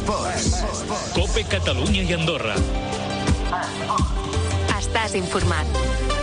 COPE Catalunya i Andorra. Estàs informat.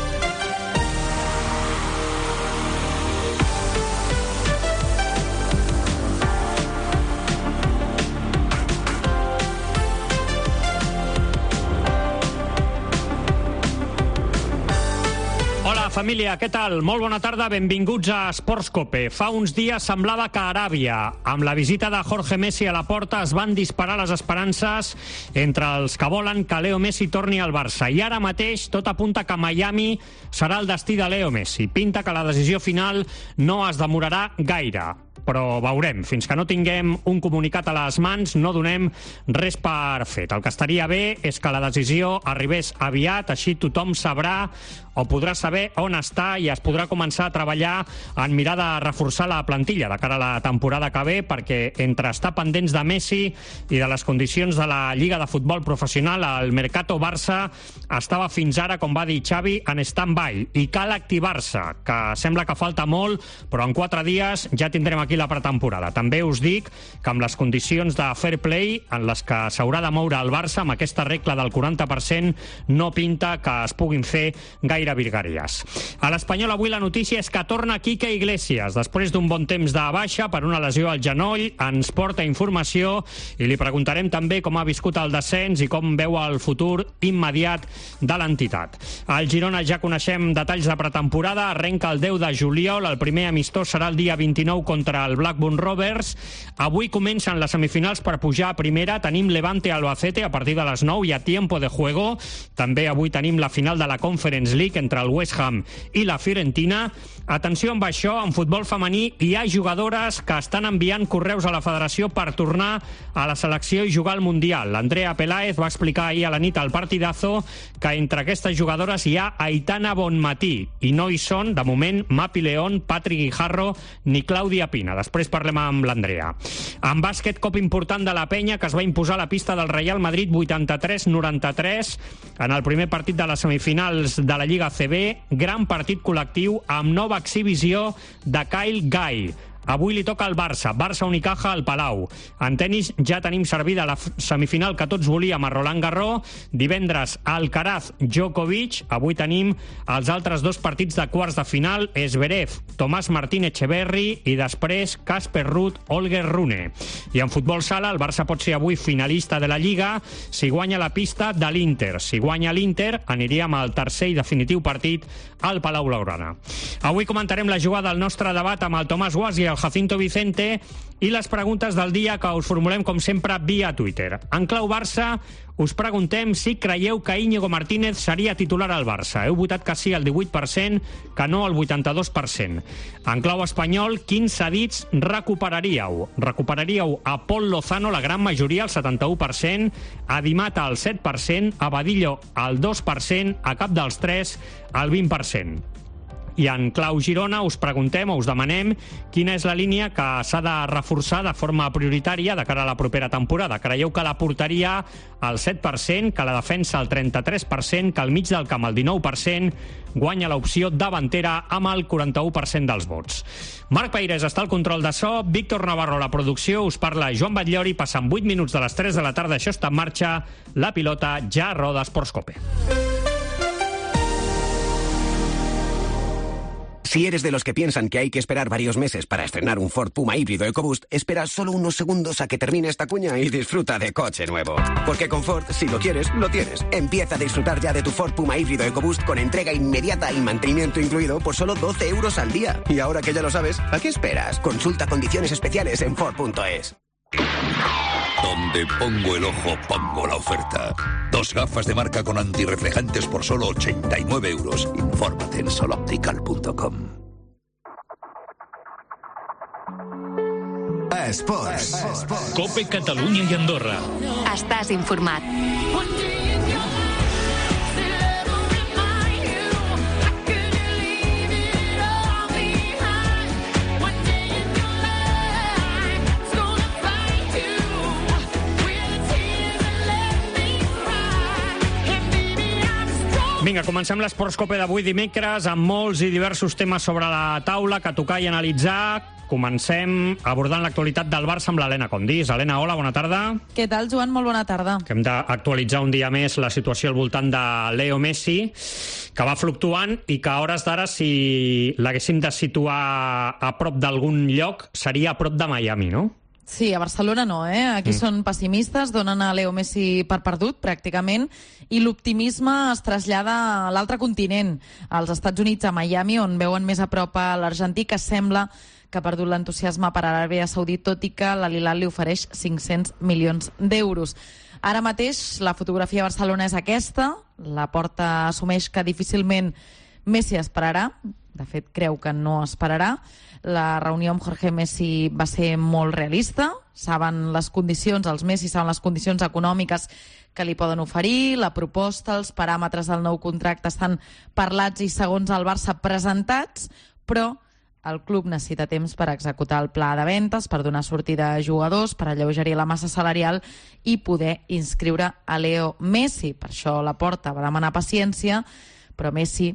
Hola, família, què tal? Molt bona tarda, benvinguts a Esports COPE. Fa uns dies semblava que a Aràbia, amb la visita de Jorge Messi a la porta, es van disparar les esperances entre els que volen que Leo Messi torni al Barça. I ara mateix tot apunta que Miami serà el destí de Leo Messi. Pinta que la decisió final no es demorarà gaire. Però veurem, fins que no tinguem un comunicat a les mans no donem res per fet. El que estaria bé és que la decisió arribés aviat, així tothom sabrà o podrà saber on està i es podrà començar a treballar en mirar de reforçar la plantilla de cara a la temporada que ve, perquè entre estar pendents de Messi i de les condicions de la Lliga de Futbol Professional, el Mercato Barça estava fins ara, com va dir Xavi, en stand-by, i cal activar-se, que sembla que falta molt, però en 4 dies ja tindrem aquí la pretemporada. També us dic que amb les condicions de fair play en les que s'haurà de moure el Barça, amb aquesta regla del 40%, no pinta que es puguin fer gaire virgueries. A l'Espanyol avui la notícia és que torna Quique Iglesias. Després d'un bon temps de baixa per una lesió al genoll, ens porta informació i li preguntarem també com ha viscut el descens i com veu el futur immediat de l'entitat. Al Girona ja coneixem detalls de pretemporada. Arrenca el 10 de juliol. El primer amistós serà el dia 29 contra el Blackburn Rovers. Avui comencen les semifinals per pujar a primera. Tenim Levante Albacete a partir de les 9 i a tiempo de juego. També avui tenim la final de la Conference League entre el West Ham i la Fiorentina. Atenció amb això, en futbol femení hi ha jugadores que estan enviant correus a la federació per tornar a la selecció i jugar al Mundial. Andrea Peláez va explicar ahir a la nit al Partidazo que entre aquestes jugadores hi ha Aitana Bonmatí i no hi són, de moment, Mapi León, Patrick Guijarro ni Clàudia Pina. Després parlem amb l'Andrea. En bàsquet, cop important de la Penya, que es va imposar a la pista del Real Madrid 83-93 en el primer partit de les semifinals de la Lliga ACB. Gran partit col·lectiu amb nova exhibició de Kyle Guy. Avui li toca al Barça, Barça-Unicaja al Palau. En tenis ja tenim servida la semifinal que tots volíem a Roland Garros. Divendres, Alcaraz-Djokovic. Avui tenim els altres 2 partits de quarts de final, Zverev, Tomàs Martín Echeverry i després Casper Ruud, Holger Rune. I en futbol sala, el Barça pot ser avui finalista de la Lliga si guanya la pista de l'Inter. Si guanya l'Inter, aniríem al tercer i definitiu partit al Palau Blaugrana. Avui comentarem la jugada del nostre debat amb el Tomàs Guas i el Jacinto Vicente i les preguntes del dia que us formulem com sempre via Twitter. En clau Barça us preguntem si creieu que Íñigo Martínez seria titular al Barça. Heu votat que sí al 18%, que no al 82%. En clau espanyol, quins cedits recuperaríeu? Recuperaríeu a Pol Lozano, la gran majoria, el 71%, a Di Mata, el 7%, a Badillo, el 2%, a cap dels 3, el 20%. I en clau Girona us preguntem o us demanem quina és la línia que s'ha de reforçar de forma prioritària de cara a la propera temporada. Creieu que la porteria al 7%, que la defensa al 33%, que al mig del camp al 19%, guanya l'opció davantera amb el 41% dels vots. Marc Peirés està al control de so, Víctor Navarro a la producció, us parla Joan Batllori, passen 8 minuts de les 3 de la tarda, això està en marxa, la pilota ja roda Esports COPE. Si eres de los que piensan que hay que esperar varios meses para estrenar un Ford Puma híbrido EcoBoost, espera solo unos segundos a que termine esta cuña y disfruta de coche nuevo. Porque con Ford, si lo quieres, lo tienes. Empieza a disfrutar ya de tu Ford Puma híbrido EcoBoost con entrega inmediata y mantenimiento incluido por solo 12 euros al día. Y ahora que ya lo sabes, ¿a qué esperas? Consulta condiciones especiales en Ford.es. Donde pongo el ojo, pongo la oferta. 2 gafas de marca con antirreflejantes por solo 89 euros. Infórmate en soloptical.com. Esports. COPE Catalunya i Andorra. Estàs informat. Vinga, comencem l'Esports COPE d'avui dimecres amb molts i diversos temes sobre la taula que tocar i analitzar. Comencem abordant l'actualitat del Barça amb l'Helena Condis. Helena, hola, bona tarda. Què tal, Joan? Molt bona tarda. Que hem d'actualitzar un dia més la situació al voltant de Leo Messi, que va fluctuant i que a hores d'ara, si l'haguéssim de situar a prop d'algun lloc, seria a prop de Miami, no? Sí, a Barcelona no, Aquí són pessimistes, donen a Leo Messi per perdut, pràcticament, i l'optimisme es trasllada a l'altre continent, als Estats Units, a Miami, on veuen més a prop a l'argentí, que sembla que ha perdut l'entusiasme per Aràbia Saudita, tot i que l'Al-Hilal li ofereix 500 milions d'euros. Ara mateix la fotografia a Barcelona és aquesta, la Porta assumeix que difícilment Messi esperarà, de fet creu que no esperarà. La reunió amb Jorge Messi va ser molt realista, saben les condicions, els Messi saben les condicions econòmiques que li poden oferir, la proposta, els paràmetres del nou contracte estan parlats i, segons el Barça, presentats, però el club necessita temps per executar el pla de ventes, per donar sortida a jugadors, per alleugerir la massa salarial i poder inscriure a Leo Messi. Per això la Porta va demanar paciència, però Messi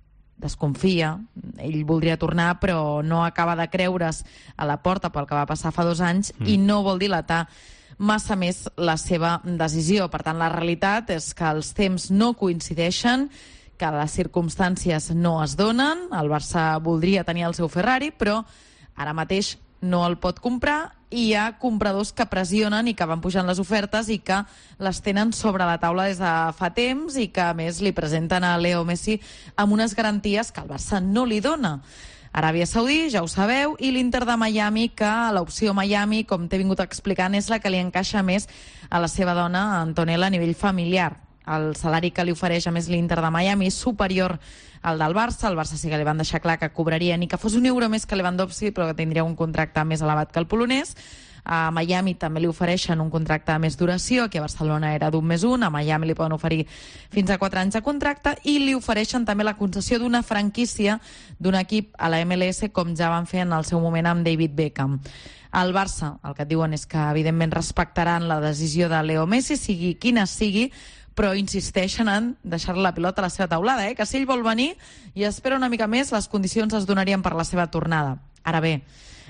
desconfia, ell voldria tornar però no acaba de creure's a la Porta pel que va passar fa 2 anys i no vol dilatar massa més la seva decisió. Per tant, la realitat és que els temps no coincideixen, que les circumstàncies no es donen. El Barça voldria tenir el seu Ferrari, però ara mateix no el pot comprar i hi ha compradors que pressionen i que van pujant les ofertes i que les tenen sobre la taula des de fa temps i que, a més, li presenten a Leo Messi amb unes garanties que el Barça no li dona. Aràbia Saudí, ja ho sabeu, i l'Inter de Miami, que l'opció Miami, com t'he vingut explicant, és la que li encaixa més a la seva dona, Antonella, a nivell familiar. El salari que li ofereix, a més, l'Inter de Miami és superior al del Barça. El Barça sí que li van deixar clar que cobraria ni que fos un euro més que Lewandowski, però que tindria un contracte més elevat que el polonès. A Miami també li ofereixen un contracte de més duració, aquí a Barcelona era d'1+1, a Miami li poden oferir fins a 4 anys de contracte i li ofereixen també la concessió d'una franquícia d'un equip a la MLS, com ja van fer en el seu moment amb David Beckham. Al Barça el que et diuen és que evidentment respectaran la decisió de Leo Messi, sigui quina sigui, però insisteixen en deixar-li la pilota a la seva taulada, que si ell vol venir i espera una mica més, les condicions es donarien per la seva tornada. Ara bé,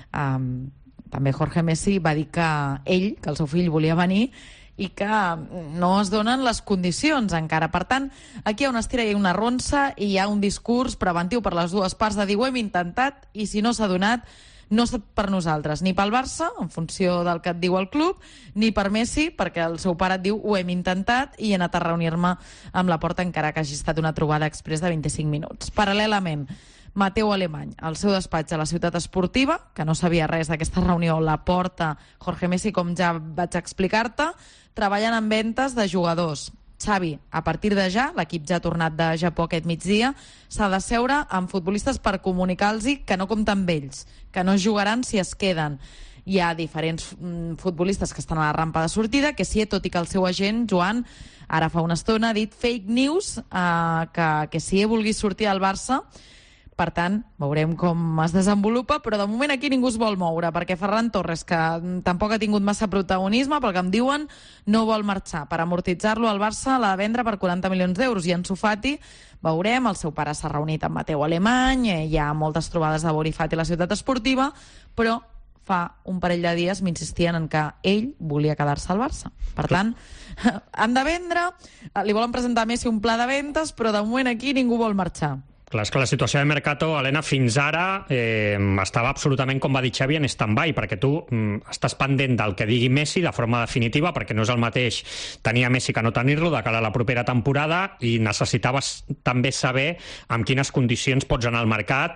també Jorge Messi va dir que ell, que el seu fill volia venir i que no es donen les condicions encara. Per tant, aquí hi ha una estira i una ronsa i hi ha un discurs preventiu per les dues parts de dir ho hem intentat i si no s'ha donat no és per nosaltres, ni pel Barça, en funció del que et diu el club, ni per Messi, perquè el seu pare et diu ho hem intentat i he anat a reunir-me amb la Porta encara que hagi estat una trobada express de 25 minuts. Paral·lelament, Mateu Alemany, al seu despatx a la Ciutat Esportiva, que no sabia res d'aquesta reunió, la Porta, Jorge Messi, com ja vaig explicar-te, treballen en ventes de jugadors. Xavi, a partir de ja, l'equip ja ha tornat de Japó aquest migdia, s'ha de seure amb futbolistes per comunicar-los que no compten amb ells, que no jugaran si es queden. Hi ha diferents futbolistes que estan a la rampa de sortida, que sí, tot i que el seu agent, Joan, ara fa una estona ha dit fake news, que si vulgui sortir al Barça. Per tant, veurem com es desenvolupa, però de moment aquí ningú es vol moure, perquè Ferran Torres, que tampoc ha tingut massa protagonisme, pel que em diuen, no vol marxar. Per amortitzar-lo, el Barça l'ha de vendre per 40 milions d'euros. I Ansu Fati, veurem, el seu pare s'ha reunit amb Mateu Alemany, hi ha moltes trobades de Bori Fati a la Ciutat Esportiva, però fa un parell de dies m'insistien en que ell volia quedar-se al Barça. Per tant, han de vendre, li volen presentar a Messi un pla de ventes, però de moment aquí ningú vol marxar. Clar, és que la situació de Mercato, Helena, fins ara estava absolutament, com va dir Xavi, en stand-by, perquè tu estàs pendent del que digui Messi de forma definitiva, perquè no és el mateix tenir a Messi que no tenir-lo de cara a la propera temporada, i necessitaves també saber amb quines condicions pots anar al mercat.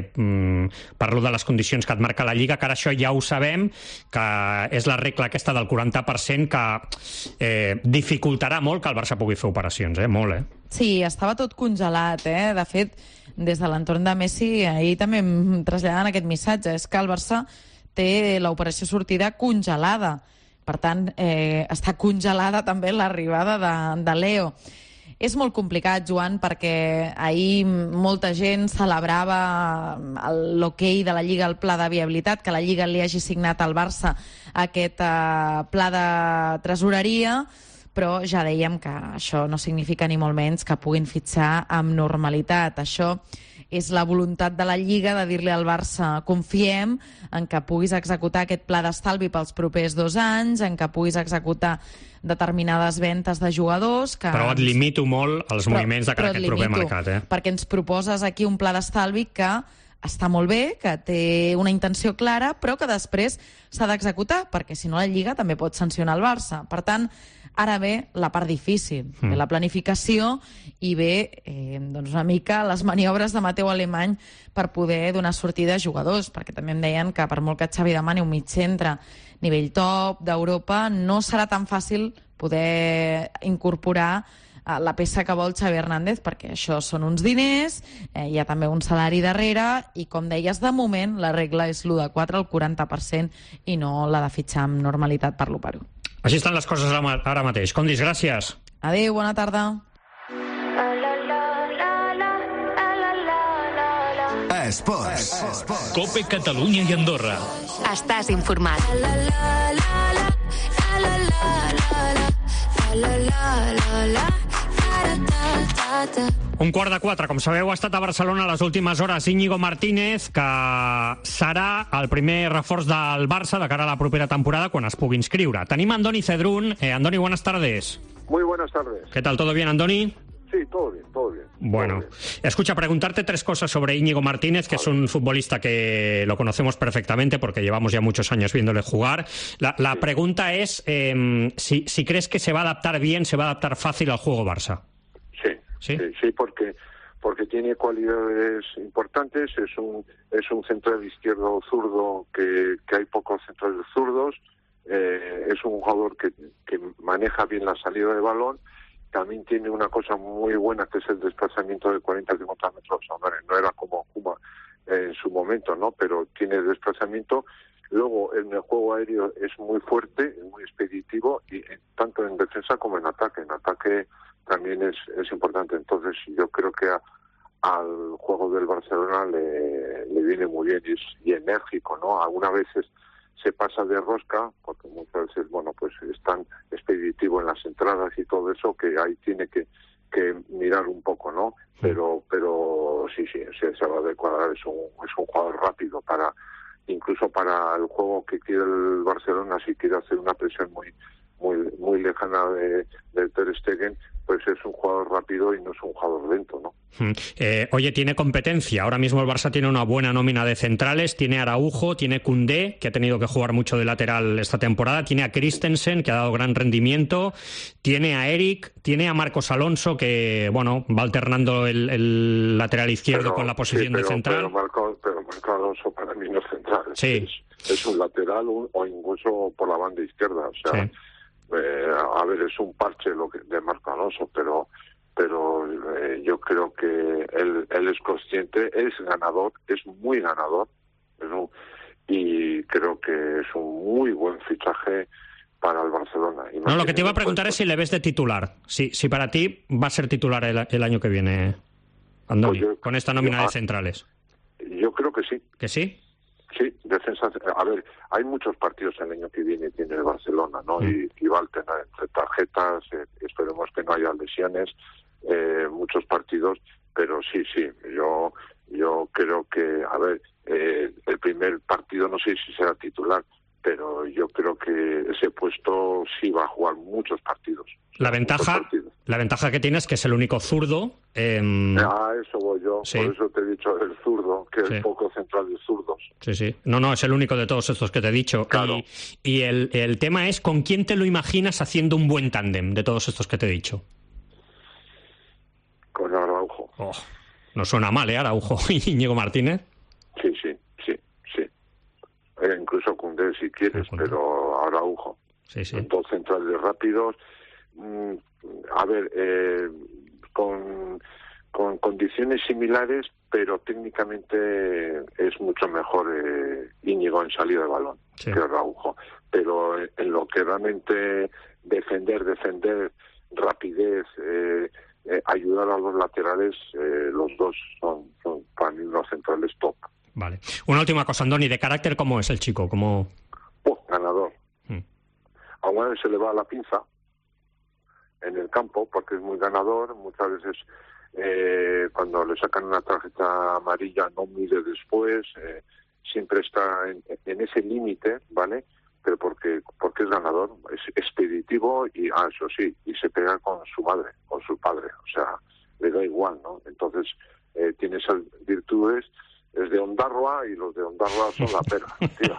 Parlo de les condicions que et marca la Lliga, que ara això ja ho sabem, que és la regla aquesta del 40%, que dificultarà molt que el Barça pugui fer operacions, molt, Sí, estava tot congelat, De fet, des de l'entorn de Messi, ahir també em traslladen aquest missatge, és que el Barça té l'operació sortida congelada. Per tant, està congelada també l'arribada de Leo. És molt complicat, Joan, perquè ahir molta gent celebrava l'hoquei de la Lliga, el pla de viabilitat, que la Lliga li hagi signat al Barça aquest pla de tresoreria, però ja dèiem que això no significa ni molt menys que puguin fitxar amb normalitat. Això és la voluntat de la Lliga de dir-li al Barça confiem en que puguis executar aquest pla d'estalvi pels propers 2 anys, en que puguis executar determinades ventes de jugadors... Però et limito molt els moviments de cara a aquest proper mercat. Perquè ens proposes aquí un pla d'estalvi que està molt bé, que té una intenció clara, però que després s'ha d'executar, perquè si no la Lliga també pot sancionar el Barça. Per tant, ara ve la part difícil, ve la planificació i ve doncs una mica les maniobres de Mateu Alemany per poder donar sortida a jugadors, perquè també em deien que per molt que Xavi demani un mig centre nivell top d'Europa, no serà tan fàcil poder incorporar la peça que vol Xavi Hernández, perquè això són uns diners, hi ha també un salari darrere i, com deies, de moment la regla és l'1 de 4 al 40% i no la de fitxar amb normalitat per l'1 per 1. Així estan les coses ara mateix. Condis, gràcies. Adéu, bona tarda. Esports. COPE Catalunya i Andorra. Estàs informat. Un 3:15, com sabeu, ha estat a Barcelona les últimes hores Íñigo Martínez, que serà el primer reforç del Barça de cara a la propera temporada quan es pugui inscriure. Tenim Andoni Cedrún. Andoni, buenas tardes. Muy buenas tardes. ¿Qué tal? ¿Todo bien, Andoni? Sí, todo bien, todo bien. Bueno, todo bien. Escucha, preguntarte 3 cosas sobre Íñigo Martínez, que es un futbolista que lo conocemos perfectamente porque llevamos ya muchos años viéndole jugar. La pregunta es si crees que se va a adaptar bien, se va a adaptar fácil al juego Barça. Sí, porque tiene cualidades importantes, es un central izquierdo zurdo que hay pocos centrales zurdos, es un jugador que maneja bien la salida de balón. También tiene una cosa muy buena, que es el desplazamiento de 40-50 metros. Hombre, no era como Kuma en su momento, ¿no? Pero tiene desplazamiento. Luego, en el juego aéreo es muy fuerte, muy expeditivo, y tanto en defensa como en ataque. En ataque también es importante. Entonces, yo creo que al juego del Barcelona le viene muy bien y enérgico, ¿no? Algunas veces se pasa de rosca, porque muchas veces, bueno, pues es tan expeditivo en las entradas y todo eso, que ahí tiene que mirar un poco, ¿no? Pero sí, se va a adecuar, es un jugador rápido incluso para el juego que quiere el Barcelona, si quiere hacer una presión muy lejana de Ter Stegen, pues es un jugador rápido y no es un jugador lento, ¿no? Oye, tiene competencia. Ahora mismo el Barça tiene una buena nómina de centrales. Tiene a Araujo, tiene Koundé, que ha tenido que jugar mucho de lateral esta temporada. Tiene a Christensen, que ha dado gran rendimiento. Tiene a Eric, tiene a Marcos Alonso, que, bueno, va alternando el lateral izquierdo con la posición de central. Pero Marcos Alonso para mí no es central. Sí. Es un lateral o incluso por la banda izquierda. O sea, sí. A ver, es un parche de Marcos Alonso, pero yo creo que él es consciente, es ganador, es muy ganador, y creo que es un muy buen fichaje para el Barcelona. No, lo que te iba a preguntar es si le ves de titular, si para ti va a ser titular el año que viene, Andoni, pues con esta nómina de centrales. Yo creo que sí. ¿Que sí? Sí, defensa. A ver, hay muchos partidos el año que viene tiene el Barcelona, ¿no? Y va a tener entre tarjetas, esperemos que no haya lesiones, muchos partidos, pero sí, yo creo que, a ver, el primer partido no sé si será titular, pero yo creo que ese puesto sí va a jugar muchos partidos. La ventaja que tiene es que es el único zurdo. A eso voy yo, sí. Por eso te he dicho el zurdo, que es poco central de zurdos. Sí. No, es el único de todos estos que te he dicho. Claro. Y el tema es, ¿con quién te lo imaginas haciendo un buen tándem de todos estos que te he dicho? Con Araujo. Oh, no suena mal, Araujo y Íñigo Martínez. Sí. Incluso Koundé si quieres, pero Araujo. Sí. Dos centrales rápidos. A ver, con condiciones similares, pero técnicamente es mucho mejor Íñigo en salida de balón que Araujo. Pero en lo que realmente defender, rapidez, ayudar a los laterales, los dos son para mí unos centrales top. Vale. Una última cosa, Andoni, ¿de carácter cómo es el chico? ¿Cómo... Ganador. A una vez se le va la pinza, en el campo porque es muy ganador. Muchas veces cuando le sacan una tarjeta amarilla no mide después, siempre está en ese límite, ¿vale? Pero porque es ganador, es expeditivo y, eso sí, y se pega con su madre, con su padre, o sea, le da igual, ¿no? Entonces, tiene esas virtudes, es de Ondarroa y los de Ondarroa son la pera, tío.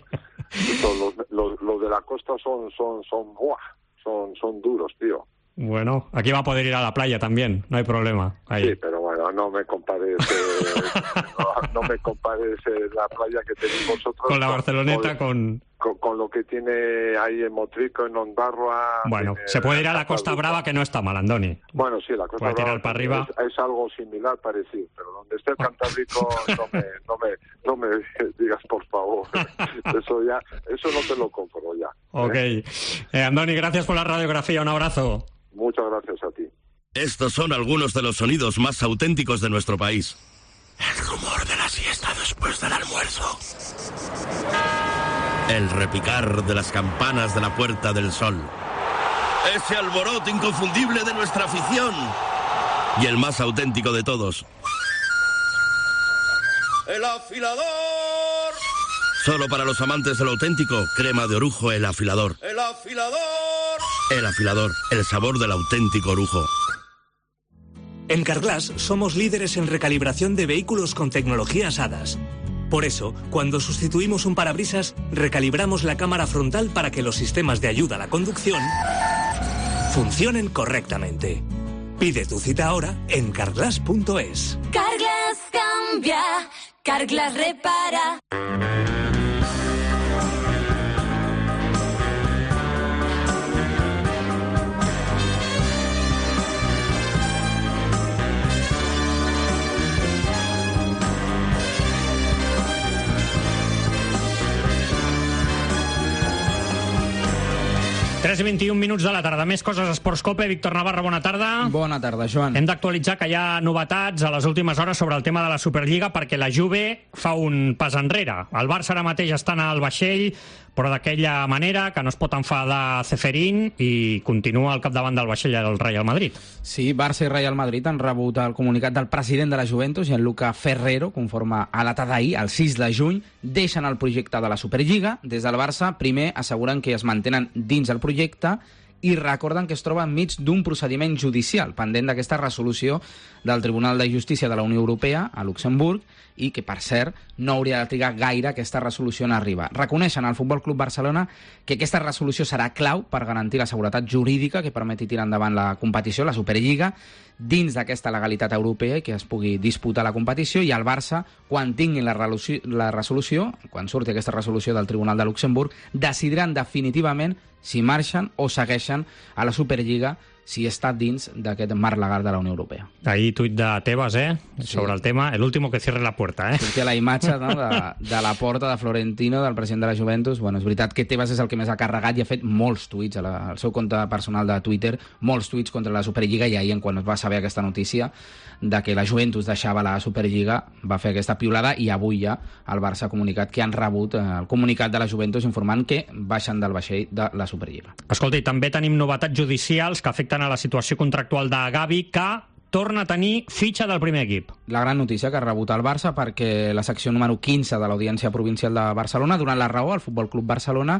Los de la costa son duros, tío. Bueno, aquí va a poder ir a la playa también, no hay problema. Ahí. Sí, pero bueno, no me compares la playa que tenéis vosotros con la Barceloneta, con lo que tiene ahí en Motrico, en Ondarroa. Bueno, se puede ir a la Costa Brava, que no está mal, Andoni. Bueno, sí, la Costa puede Brava tirar para arriba. Es algo similar, parecido, pero donde esté el Cantábrico no me digas, por favor. Eso no te lo compro ya. Ok. Andoni, gracias por la radiografía, un abrazo. Muchas gracias a ti. Estos son algunos de los sonidos más auténticos de nuestro país. El rumor de la siesta después del almuerzo. El repicar de las campanas de la Puerta del Sol. Ese alboroto inconfundible de nuestra afición. Y el más auténtico de todos. ¡El afilador! Solo para los amantes del auténtico, crema de orujo El Afilador. ¡El afilador! El Afilador, el sabor del auténtico orujo. En Carglass somos líderes en recalibración de vehículos con tecnologías HADAS. Por eso, cuando sustituimos un parabrisas, recalibramos la cámara frontal para que los sistemas de ayuda a la conducción funcionen correctamente. Pide tu cita ahora en carglass.es. Carglass cambia, Carglass repara. Tres i 21 minuts de la tarda. Més coses a Esports Cope. Víctor Navarra, bona tarda. Bona tarda, Joan. Hem d'actualitzar que hi ha novetats a les últimes hores sobre el tema de la Superliga perquè la Juve fa un pas enrere. El Barça ara mateix està al vaixell, però d'aquella manera que no es pot enfadar Ceferín i continua al capdavant del vaixell del Real Madrid. Sí, Barça i Real Madrid han rebut el comunicat del president de la Juventus, Gianluca Ferrero, conforme a la data d'ahir, el 6 de juny, deixen el projecte de la Superliga. Des del Barça, primer asseguren que es mantenen dins el projecte i recorden que es troba enmig d'un procediment judicial pendent d'aquesta resolució del Tribunal de Justícia de la Unió Europea a Luxemburg i que, per cert, no hauria de trigar gaire aquesta resolució en arribar. Reconeixen al Futbol Club Barcelona que aquesta resolució serà clau per garantir la seguretat jurídica que permeti tirar endavant la competició, la Superliga, dins d'aquesta legalitat europea i que es pugui disputar la competició, i el Barça, quan tinguin la resolució, quan surti aquesta resolució del Tribunal de Luxemburg, decidiran definitivament si marxen o segueixen a la Superliga si està dins d'aquest marc legal de la Unió Europea. Ahí tuit de Tebas, sobre el tema, el último que cierre la puerta, Sortia la imatge, no, de la porta de Florentino, del president de la Juventus. Bueno, és veritat que Tebas és el que més ha carregat i ha fet molts tuits al seu compte personal de Twitter, molts tuits contra la Superliga, i ahir, quan es va saber aquesta notícia de que la Juventus deixava la Superliga, va fer aquesta piulada, i avui ja el Barça ha comunicat que han rebut el comunicat de la Juventus informant que baixen del vaixell de la Superliga. Escolta, i també tenim novetats judicials que afecten a la situació contractual de Gavi, que torna a tenir fitxa del primer equip. La gran notícia que ha rebut el Barça, perquè la secció número 15 de l'Audiència Provincial de Barcelona ha donat la raó al Futbol Club Barcelona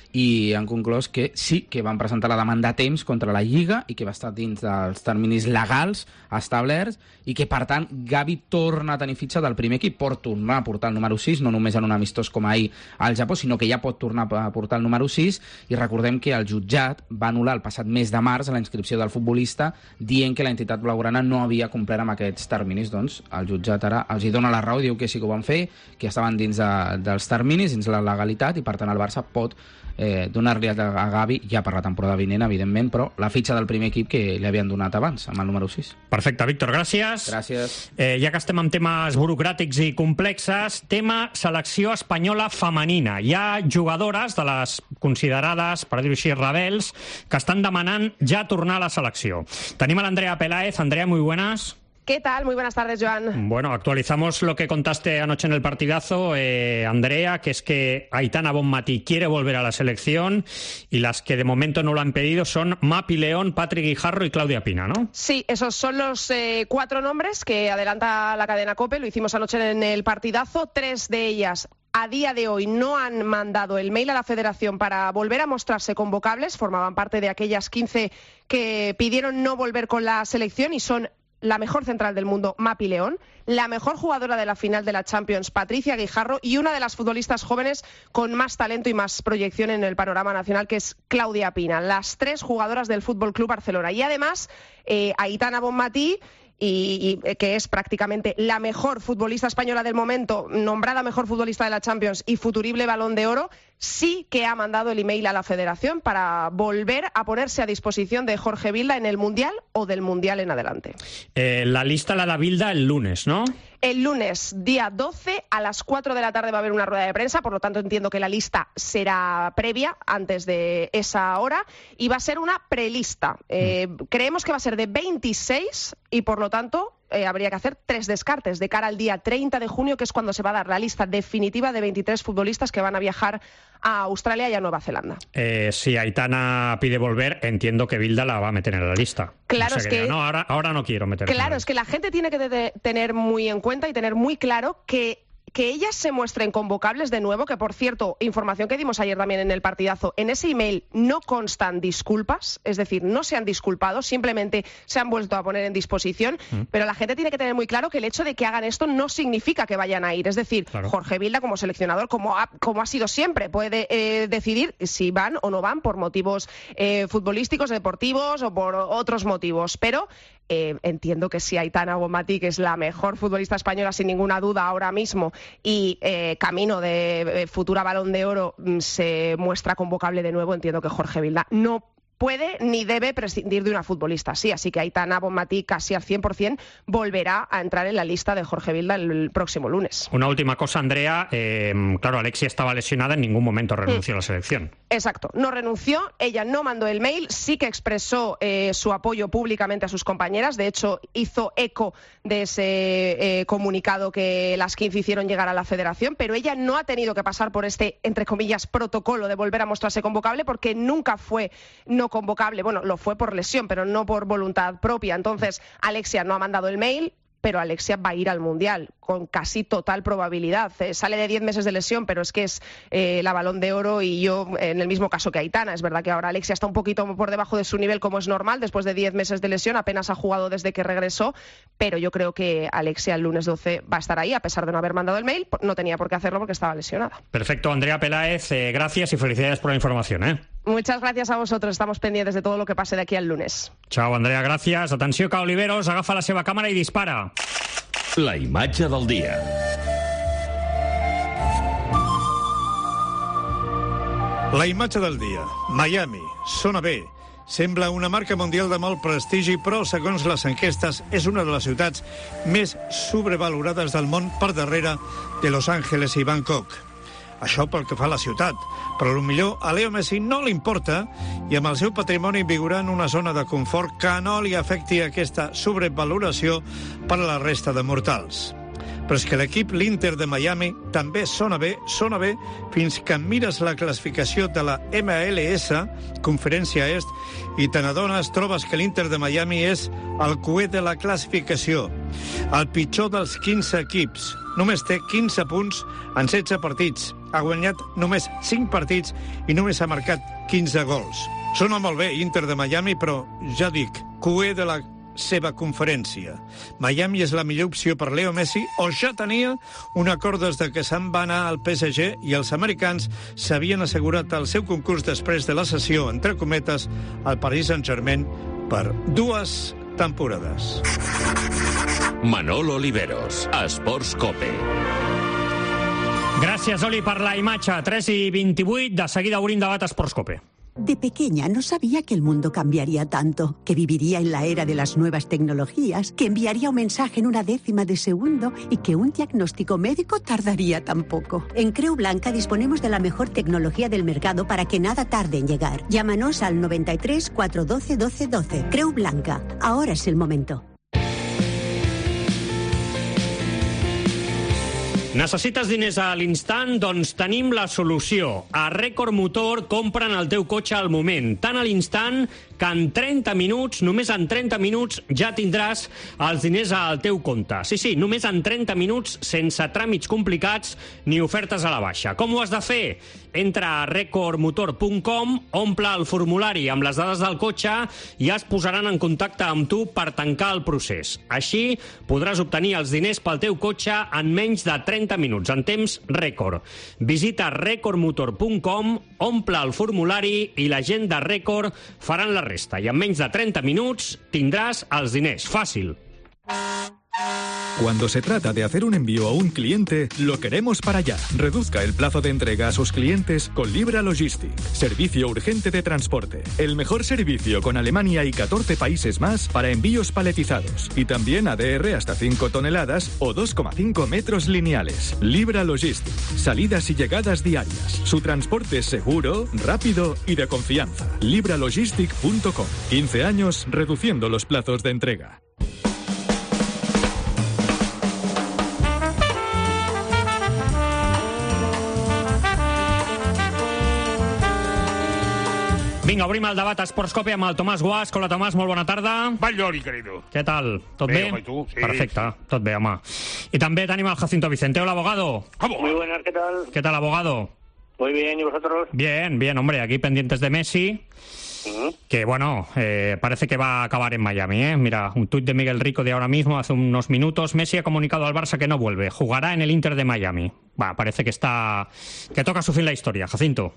i han conclòs que sí que van presentar la demanda a temps contra la Lliga i que va estar dins dels terminis legals establerts i que, per tant, Gavi torna a tenir fitxa del primer equip. Pot tornar a portar el número 6, no només en un amistós com ahir al Japó, sinó que ja pot tornar a portar el número 6, i recordem que el jutjat va anul·lar el passat mes de març la inscripció del futbolista dient que l'entitat blaugrana no havia complert amb aquests terminis. Doncs el jutjat ara els hi dona la raó, diu que sí que ho van fer, que estaven dins dels terminis, dins la legalitat, i per tant el Barça pot donar-li a Gavi ja per la temporada vinent, evidentment, però la fitxa del primer equip que li havien donat abans, amb el número 6. Perfecte, Víctor, gràcies. Gràcies. Ja que estem amb temes burocràtics i complexes, tema selecció espanyola femenina. Hi ha jugadores de les considerades, per dir-ho així, rebels, que estan demanant ja tornar a la selecció. Tenim a l'Andrea Peláez. Andrea, muy buenas. ¿Qué tal? Muy buenas tardes, Joan. Bueno, actualizamos lo que contaste anoche en el partidazo, Andrea, que es que Aitana Bonmatí quiere volver a la selección y las que de momento no lo han pedido son Mapi León, Patrick Guijarro y Claudia Pina, ¿no? Sí, esos son los 4 nombres que adelanta la cadena COPE. Lo hicimos anoche en el partidazo. 3 de ellas a día de hoy no han mandado el mail a la Federación para volver a mostrarse convocables. Formaban parte de aquellas 15 que pidieron no volver con la selección y son la mejor central del mundo, Mapi León, la mejor jugadora de la final de la Champions, Patricia Guijarro, y una de las futbolistas jóvenes con más talento y más proyección en el panorama nacional, que es Claudia Pina. Las 3 jugadoras del Fútbol Club Barcelona. Y además, Aitana Bonmatí, y que es prácticamente la mejor futbolista española del momento, nombrada mejor futbolista de la Champions y futurible Balón de Oro, sí que ha mandado el email a la Federación para volver a ponerse a disposición de Jorge Vilda en el Mundial o del Mundial en adelante. La lista la da Vilda el lunes, ¿no? El lunes, día 12, a las 4 de la tarde va a haber una rueda de prensa, por lo tanto entiendo que la lista será previa, antes de esa hora, y va a ser una prelista. Creemos que va a ser de 26 y, por lo tanto, habría que hacer 3 descartes de cara al día 30 de junio, que es cuando se va a dar la lista definitiva de 23 futbolistas que van a viajar a Australia y a Nueva Zelanda. Si Aitana pide volver, entiendo que Vilda la va a meter en la lista. Claro, o sea, no, ahora no quiero meterla. Claro, es que la gente tiene que tener muy en cuenta y tener muy claro que ellas se muestren convocables de nuevo, que por cierto, información que dimos ayer también en el partidazo, en ese email no constan disculpas, es decir, no se han disculpado, simplemente se han vuelto a poner en disposición, pero la gente tiene que tener muy claro que el hecho de que hagan esto no significa que vayan a ir, es decir, claro, Jorge Vilda como seleccionador, como ha sido siempre, puede decidir si van o no van por motivos futbolísticos, deportivos o por otros motivos, pero entiendo que si Aitana Bonmatí, que es la mejor futbolista española sin ninguna duda ahora mismo y camino de futura Balón de Oro, se muestra convocable de nuevo, entiendo que Jorge Vilda no puede ni debe prescindir de una futbolista así, así que Aitana Bonmatí casi al 100% volverá a entrar en la lista de Jorge Vilda el próximo lunes. Una última cosa, Andrea, claro, Alexia estaba lesionada, en ningún momento renunció a la selección. Exacto, no renunció, ella no mandó el mail, sí que expresó su apoyo públicamente a sus compañeras, de hecho hizo eco de ese comunicado que las 15 hicieron llegar a la Federación, pero ella no ha tenido que pasar por este, entre comillas, protocolo de volver a mostrarse convocable, porque nunca fue no convocable, bueno, lo fue por lesión, pero no por voluntad propia. Entonces, Alexia no ha mandado el mail, pero Alexia va a ir al Mundial con casi total probabilidad. Sale de 10 meses de lesión, pero es que es la Balón de Oro y yo en el mismo caso que Aitana. Es verdad que ahora Alexia está un poquito por debajo de su nivel, como es normal, después de 10 meses de lesión, apenas ha jugado desde que regresó, pero yo creo que Alexia el lunes 12 va a estar ahí, a pesar de no haber mandado el mail, no tenía por qué hacerlo porque estaba lesionada. Perfecto, Andrea Peláez, gracias y felicidades por la información. Muchas gracias a vosotros, estamos pendientes de todo lo que pase de aquí al lunes. Chao, Andrea, gràcies. Atenció que Oliveros agafa la seva càmera i dispara. La imatge del dia. La imatge del dia. Miami. Sona bé. Sembla una marca mundial de molt prestigi, però, segons les enquestes, és una de les ciutats més sobrevalorades del món, per darrere de Los Angeles i Bangkok. Això pel que fa a la ciutat, però potser a Leo Messi no li importa i amb el seu patrimoni vigorà en una zona de confort que no li afecti aquesta sobrevaloració per a la resta de mortals. Però és que l'equip, l'Inter de Miami, també sona bé fins que mires la classificació de la MLS, Conferència Est, i te n'adones, trobes que l'Inter de Miami és el cué de la classificació. El pitjor dels 15 equips. Només té 15 punts en 16 partits. Ha guanyat només 5 partits i només ha marcat 15 gols. Sona molt bé Inter de Miami, però ja dic, cué de la seva conferència. Miami és la millor opció per Leo Messi, o ja tenia un acord des de que se'n va anar al PSG i els americans s'havien assegurat el seu concurs després de la cessió, entre cometes, al Paris Saint-Germain per 2 temporades. Manolo Oliveros, Esports COPE. Gràcies, Oli, per la imatge. 3:28, de seguida obrim debat a Esports COPE. De pequeña no sabía que el mundo cambiaría tanto, que viviría en la era de las nuevas tecnologías, que enviaría un mensaje en una décima de segundo y que un diagnóstico médico tardaría tan poco. En Creu Blanca disponemos de la mejor tecnología del mercado para que nada tarde en llegar. Llámanos al 93 412 1212. Creu Blanca. Ahora es el momento. Necessites diners a l'instant? Doncs tenim la solució. A Record Motor compren el teu cotxe al moment, tant a l'instant que en 30 minuts, només en 30 minuts, ja tindràs els diners al teu compte. Sí, només en 30 minuts, sense tràmits complicats ni ofertes a la baixa. Com ho has de fer? Entra a recordmotor.com, omple el formulari amb les dades del cotxe i es posaran en contacte amb tu per tancar el procés. Així podràs obtenir els diners pel teu cotxe en menys de 30 minuts, en temps rècord. Visita recordmotor.com, omple el formulari i la gent de Record faran la resta. I en menys de 30 minuts tindràs els diners. Fàcil. Cuando se trata de hacer un envío a un cliente, lo queremos para allá. Reduzca el plazo de entrega a sus clientes con Libra Logistic. Servicio urgente de transporte. El mejor servicio con Alemania y 14 países más para envíos paletizados. Y también ADR hasta 5 toneladas o 2,5 metros lineales. Libra Logistic. Salidas y llegadas diarias. Su transporte es seguro, rápido y de confianza. libralogistic.com. 15 años reduciendo los plazos de entrega. Vinga, obrim el debat a Esportscope amb el Tomàs Guasc. Hola, Tomàs, molt bona tarda. Vallori, querido. Què tal? Tot bé? Home, tu? Sí, perfecte, sí. Tot bé, home. I també tenim el Jacinto Vicente. Hola, abogado. Muy buenas, ¿qué tal? ¿Qué tal, abogado? Muy bien, ¿y vosotros? Bien, hombre, aquí pendientes de Messi, que, bueno, parece que va a acabar en Miami, ¿eh? Mira, un tuit de Miguel Rico de ahora mismo, hace unos minutos. Messi ha comunicado al Barça que no vuelve. Jugará en el Inter de Miami. Parece que toca su fin la historia. Jacinto.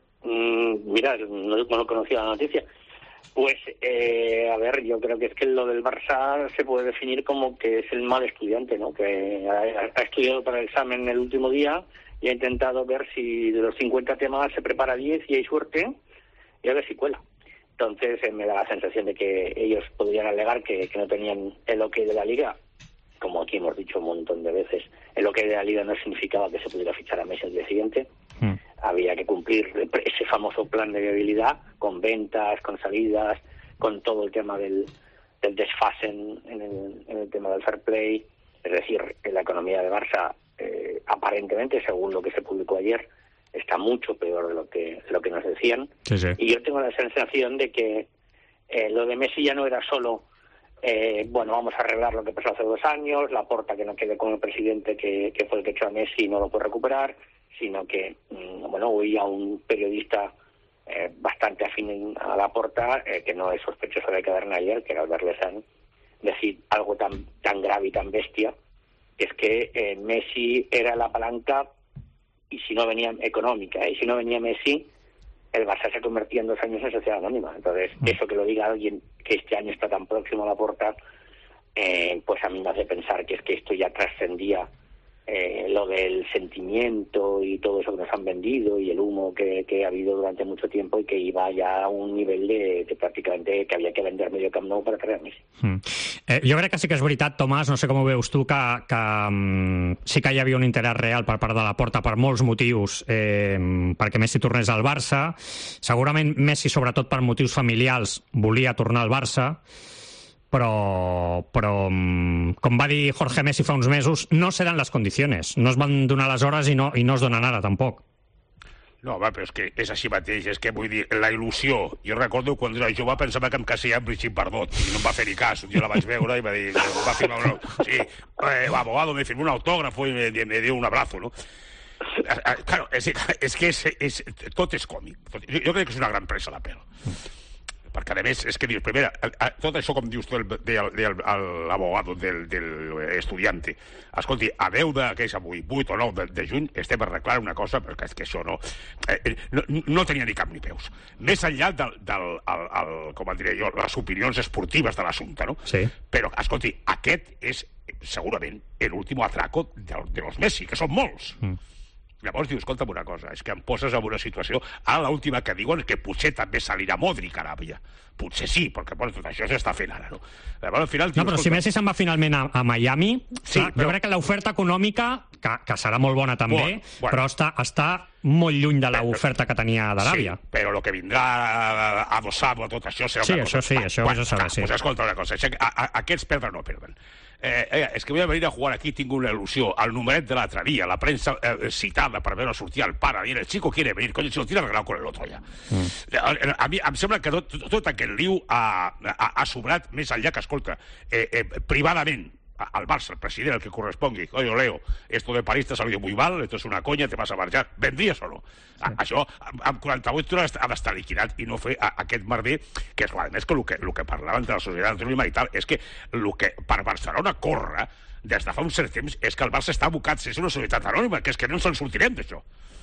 Mira, no conocía la noticia. Pues, a ver, yo creo que es que lo del Barça se puede definir como que es el mal estudiante, ¿no? Que ha estudiado para el examen el último día y ha intentado ver si de los 50 temas se prepara 10 y hay suerte y a ver si cuela. Entonces me da la sensación de que ellos podrían alegar que no tenían el ok de la Liga, como aquí hemos dicho un montón de veces. El ok de la Liga no significaba que se pudiera fichar a Messi el día siguiente. Había que cumplir ese famoso plan de viabilidad con ventas, con salidas, con todo el tema del desfase en el tema del fair play. Es decir, en la economía de Barça, aparentemente, según lo que se publicó ayer, está mucho peor de lo que nos decían. Sí. Y yo tengo la sensación de que lo de Messi ya no era solo vamos a arreglar lo que pasó hace 2 años, Laporta que no quede con el presidente que fue el que echó a Messi y no lo puede recuperar, sino que, oía un periodista bastante afín a Laporta, que no es sospechoso de Cabernayer, que era Albert Lesan, decir algo tan grave y tan bestia, que es que Messi era la palanca y si no venía económica, y si no venía Messi, el Barça se convertía en 2 años en sociedad anónima. Entonces, eso que lo diga alguien que este año está tan próximo a Laporta, pues a mí me hace pensar que es que esto ya trascendía lo del sentimiento y todo eso que nos han vendido y el humo que ha habido durante mucho tiempo y que iba ya a un nivel de prácticamente que había que vender medio Camp Nou per treure Messi. Jo crec que sí que és veritat, Tomàs, no sé com ho veus tu, que sí que hi havia un interès real per part de Laporta per molts motius perquè Messi tornés al Barça. Segurament Messi, sobretot per motius familiars, volia tornar al Barça, però com va dir Jorge Messi fa uns mesos, no se dan les condicions. No es van donar les hores i no es donen ara, tampoc. No, home, però és que és així mateix, és que vull dir, la il·lusió. Jo recordo quan era jove pensava que em casaria amb Brigitte Bardot i no em va fer ni cas. Jo la vaig veure i va dir, va firmar abogado, me firmó un autógrafo y me dio un abrazo, ¿no? Claro, és que tot és còmic. Jo crec que és una gran presa la pèl. Perquè, a més, és que dius, primera, tot això, com dius tu, l'abogado del estudiante, escolti, a 10 d'aquells avui, 8 o 9 de juny, estem arreglant una cosa, perquè és que això no tenia ni cap ni peus. Més enllà com en diré jo, les opinions esportives de l'assumpte, no? Sí. Però, escolti, aquest és segurament l'últim atraco de los Messi, que són molts. Llavors dius, escolta'm una cosa, és que em poses en una situació, ara l'última que diuen que potser també salirà Modric a Aràbia. Potser sí, perquè tot això s'està fent ara, no? Llavors, al final, dius, no, però si Messi se'n va finalment a Miami, sí, jo crec que l'oferta econòmica, que serà molt bona també, però està molt lluny de l'oferta que tenia d'Aràbia. Sí, però el que vindrà adossat a tot això serà una cosa... Sí, això ja s'ha de saber, sí. Doncs escolta una cosa, aquests perdre o no perden. és que voy a venir a jugar aquí, tinc una il·lusió, el numeret de l'altre dia, la premsa citada per veure sortir el pare, i el chico quiere venir, coño, si lo tiene arreglado con el otro ja. A mi em sembla que tot aquest liu ha sobrat més enllà que, escolta, privadament, al Barça, el president, el que correspongui. Oye, Leo, esto de París te ha salido muy mal, esto es una coña, te vas a marxar. ¿Vendries o no? Això, amb 48 hores ha d'estar liquidat i no fer aquest merder, que és clar, a més que el que parlaven de la societat anònima i tal, és que el que per Barcelona corre des de fa un cert temps és que el Barça està abocat a ser una societat anònima, que és que no ens en sortirem d'això.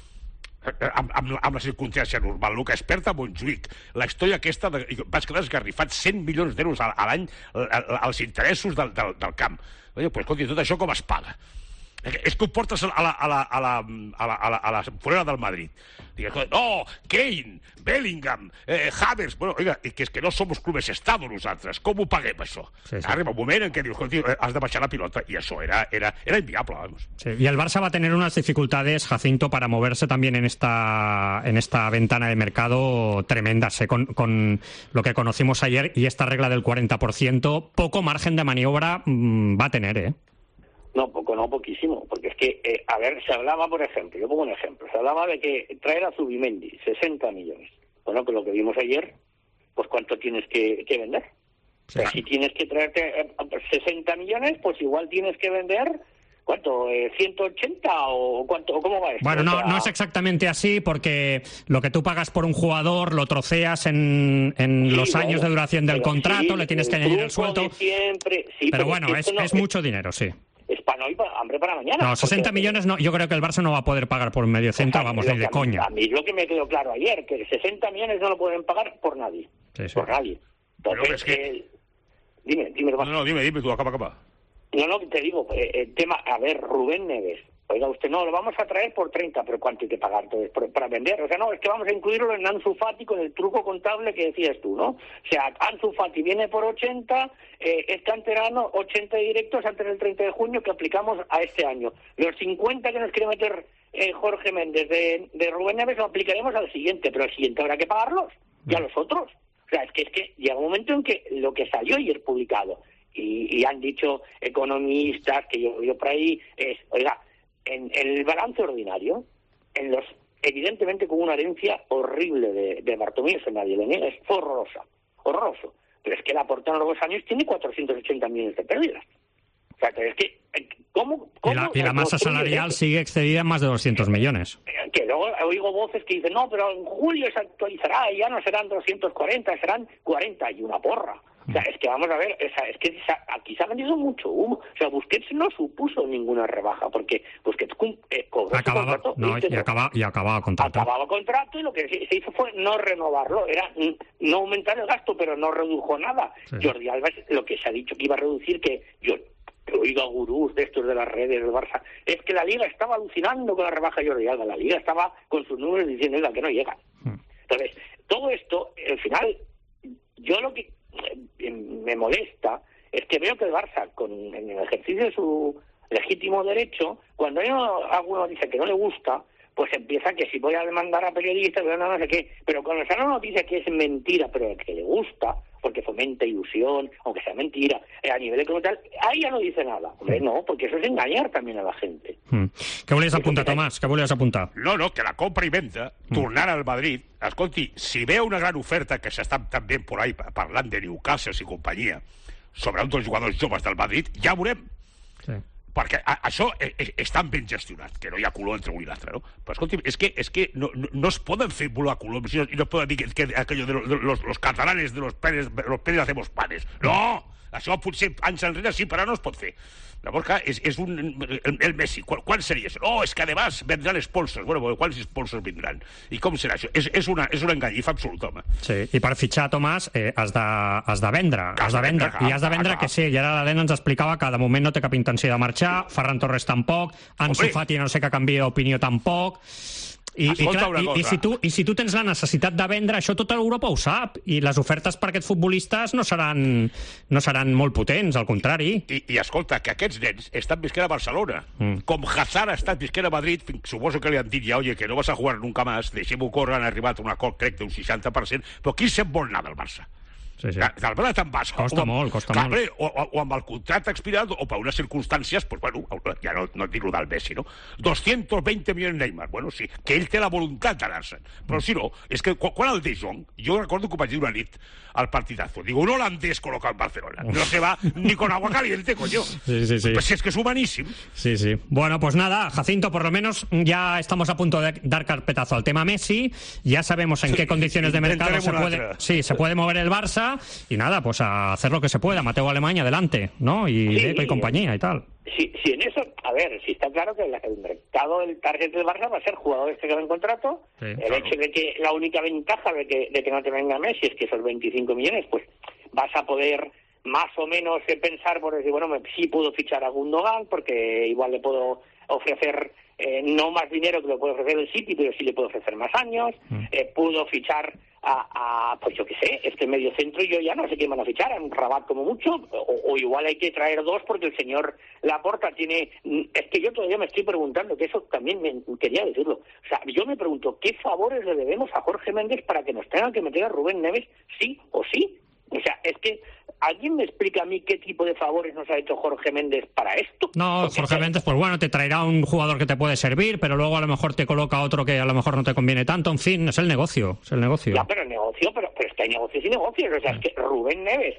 Amb la circumstància normal, el que es perd a Montjuïc, la història aquesta, vaig quedar esgarrifat 100 milions d'euros a l'any als interessos del camp. Doncs, escolti, tot això com es paga? És que ho portes a la forera del Madrid. Digues, no, Kane, Bellingham, Havertz... Bueno, oiga, que és que no som clubes estado nosaltres. Com ho paguem, això? Arriba un moment en què dius, escolti, has de baixar la pilota, y eso era inviable, vamos. Sí, y el Barça va a tener unas dificultades, Jacinto, para moverse también en esta ventana de mercado tremendas, con lo que conocimos ayer y esta regla del 40%, poco margen de maniobra va a tener, No, poquísimo, porque es que, a ver, se hablaba, por ejemplo, yo pongo un ejemplo, se hablaba de que traer a Zubimendi 60 millones. Bueno, con lo que vimos ayer, pues ¿cuánto tienes que vender? Sí. Pero si tienes que traerte 60 millones, pues igual tienes que vender... ¿Cuánto? ¿180 o cuánto? ¿O cómo va esto? Bueno, no es exactamente así, porque lo que tú pagas por un jugador lo troceas en los años de duración del contrato, le tienes que añadir el sueldo. Pero bueno, es mucho dinero, sí. Es para hoy, hambre para mañana. No, 60 millones no, yo creo que el Barça no va a poder pagar por medio centro, vamos, ni de coña. A mí es lo que me quedó claro ayer, que 60 millones no lo pueden pagar por nadie. Sí. Por nadie. Entonces, es que... Dime. No, dime tú, acaba. No, te digo, el tema, a ver, Rubén Neves, oiga usted, no, lo vamos a traer por 30, pero ¿cuánto hay que pagar para vender? O sea, no, es que vamos a incluirlo en Ansu Fati con el truco contable que decías tú, ¿no? O sea, Ansu Fati viene por 80, es canterano, 80 directos antes del 30 de junio que aplicamos a este año. Los 50 que nos quiere meter Jorge Méndez de Rubén Neves lo aplicaremos al siguiente, pero al siguiente habrá que pagarlos, y a los otros. O sea, es que llega un momento en que lo que salió ayer publicado, y han dicho economistas que yo por ahí es, oiga, en el balance ordinario, evidentemente con una herencia horrible de Bartomeu, eso nadie lo niega, es horroroso, pero es que la Porta en los 2 años tiene 480 millones de pérdidas. O sea, es que ¿cómo y la masa salarial sigue excedida en más de 200 millones. Que luego oigo voces que dicen, no, pero en julio se actualizará y ya no serán 240, serán 40 y una porra. O sea, es que vamos a ver, es que aquí se ha vendido mucho humo. O sea, Busquets no supuso ninguna rebaja, porque Busquets cobró su contrato. Y acababa contrato. Acababa contrato y lo que se hizo fue no renovarlo. Era no aumentar el gasto, pero no redujo nada. Sí. Jordi Alba, lo que se ha dicho que iba a reducir, que yo oigo a gurús de estos de las redes del Barça, es que la Liga estaba alucinando con la rebaja de Jordi Alba. La Liga estaba con sus números diciendo, oiga, que no llegan. Entonces, todo esto, al final, yo lo que me molesta es que veo que el Barça, en el ejercicio de su legítimo derecho, cuando alguno dice que no le gusta, pues empieza que si voy a demandar a periodistas, no sé qué, pero cuando sale una noticia que es mentira, pero que le gusta, porque fomenta ilusión, aunque sea mentira, a nivel económico, ahí ya no dice nada. Hombre, no, porque eso es engañar también a la gente. Què volies apuntar, Tomàs? Què volies apuntar? No, que la compra i venda, tornar al Madrid, escolti, si veu una gran oferta, que s'estan també por ahí parlant de Newcastle i companyia, sobre un dels jugadors joves del Madrid, ja veurem. Sí. Perquè això és tan ben gestionat que no hi ha color entre un i l'altre, no? Però escolti, és que no es poden fer volar coloms i no es poden dir que aquello de los catalanes de los Pérez hacemos panes. No! Això potser anys enrere sí, però no es pot fer. Llavors, clar, és el Messi. ¿Cuál sería eso? No, es que además vendrán sponsors. Bueno, ¿cuáles sponsors vendrán? ¿Y cómo será això? És una enganyifa absoluta, home. Sí, i per fitxar, Tomàs, has de vendre. I has de vendre que sí, i ara l'Helena ens explicava que de moment no té cap intenció de marxar, Ferran Torres tampoc, Ansu Fati no sé que canvia d'opinió tampoc... I si tu tens la necessitat de vendre, això tota Europa ho sap, i les ofertes per aquests futbolistes no seran molt potents, al contrari. I escolta, que aquests nens estan visquent a Barcelona, com Hazard ha estat visquent a Madrid, suposo que li han dit ja, oye, que no vas a jugar nunca más, deixem-ho córrer, han arribat a un acord, crec, d'un 60%, però qui se'n vol anar del Barça? Del Barça te'n vas. Costa molt. O amb el contracte expirat, o per unes circumstàncies, pues bueno, ja no et dic del Messi, no? 220 milions Neymar. Bueno, sí, que ell té la voluntat d'anar-se'n. Però si no, és que quan el De Jong, jo recordo que ho vaig dir una nit al partidazo, digo, un holandès col·locat en Barcelona. No se va ni con agua caliente, coño. Sí. Pues si es que es humanísimo. Sí. Bueno, pues nada, Jacinto, por lo menos ya estamos a punto de dar carpetazo al tema Messi, ya sabemos en qué condiciones de mercado se puede mover el Barça, y nada, pues a hacer lo que se pueda. Mateo Alemany, adelante, ¿no? Y compañía y tal. Sí, en eso, a ver, si está claro que el mercado, el target del Barça va a ser jugadores que quedan en contrato. Hecho de que la única ventaja de que no te venga Messi es que esos 25 millones, pues vas a poder más o menos pensar por decir, bueno, sí puedo fichar a Gundogan porque igual le puedo ofrecer no más dinero que le puedo ofrecer el City, pero sí le puedo ofrecer más años. Puedo fichar pues yo qué sé, este medio centro, yo ya no sé quién van a fichar, a un Rabat como mucho, o igual hay que traer dos porque el señor Laporta tiene... Es que yo todavía me estoy preguntando, que eso también quería decirlo, o sea, yo me pregunto, ¿qué favores le debemos a Jorge Méndez para que nos tengan que meter a Rubén Neves sí o sí? O sea, es que ¿alguien me explica a mí qué tipo de favores nos ha hecho Jorge Méndez para esto? No, Jorge Méndez, pues bueno, te traerá un jugador que te puede servir, pero luego a lo mejor te coloca otro que a lo mejor no te conviene tanto. En fin, es el negocio. Ya, pero es que hay negocios y negocios. O sea, es que Rubén Neves,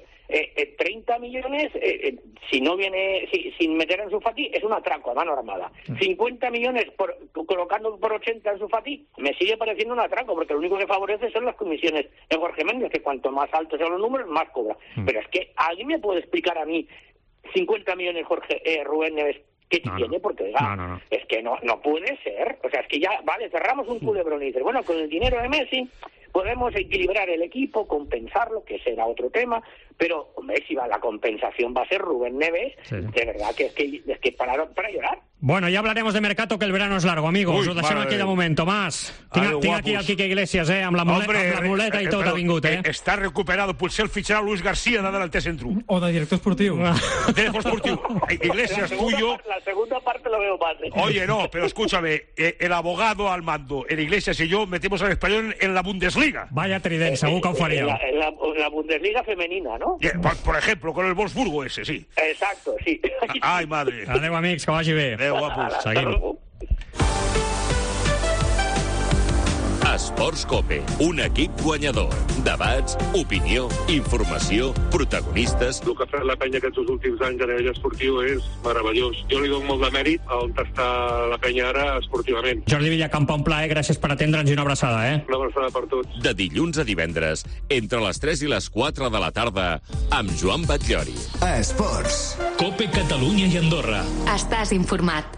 30 millones, si no viene, sin meter en Ansu Fati, es un atraco a mano armada. 50 millones colocando por 80 en Ansu Fati, me sigue pareciendo un atraco, porque lo único que favorece son las comisiones de Jorge Méndez, que cuanto más altos sean los números, más cobra. Pero es que ¿alguien me puede explicar a mí 50 millones Rubén Neves que tiene? Porque oiga, es que no puede ser. O sea, es que ya, vale, cerramos un culebrón y dices, bueno, con el dinero de Messi podemos equilibrar el equipo, compensarlo, que será otro tema, pero, hombre, si la compensación va a ser Rubén Neves, de verdad que es que para llorar. Bueno, ya hablaremos de mercado, que el verano es largo, amigos. Us deixem aquí de momento. Más. Tinc aquí el Quique Iglesias, amb la muleta i tot ha vingut, Està recuperado. Potser el fichará Luis García de delanter centro. O de director esportiu. Director esportiu. Iglesias, tuyo. La segunda parte lo veo más. Oye, no, pero escúchame. El abogado al mando, el Iglesias y yo metemos al español en la Bundesliga. Vaya trident, segur que ho faríeu. La Bundesliga femenina, ¿no? Por ejemplo, con el Wolfsburgo ese, sí. Exacto, sí. Ay, madre. Adéu, amics, que vagi bé. Adéu, guapos. Seguim. Esports Cope, un equip guanyador. Debats, opinió, informació, protagonistes... El que ha fet la penya aquests últims anys a nivell esportiu és meravellós. Jo li dono molt de mèrit a on està la penya ara esportivament. Jordi Villacampa, un plaer, gràcies per atendre'ns i una abraçada, Una abraçada per tots. De dilluns a divendres, entre les 3 i les 4 de la tarda, amb Joan Batllori. Esports. Cope Catalunya i Andorra. Estàs informat.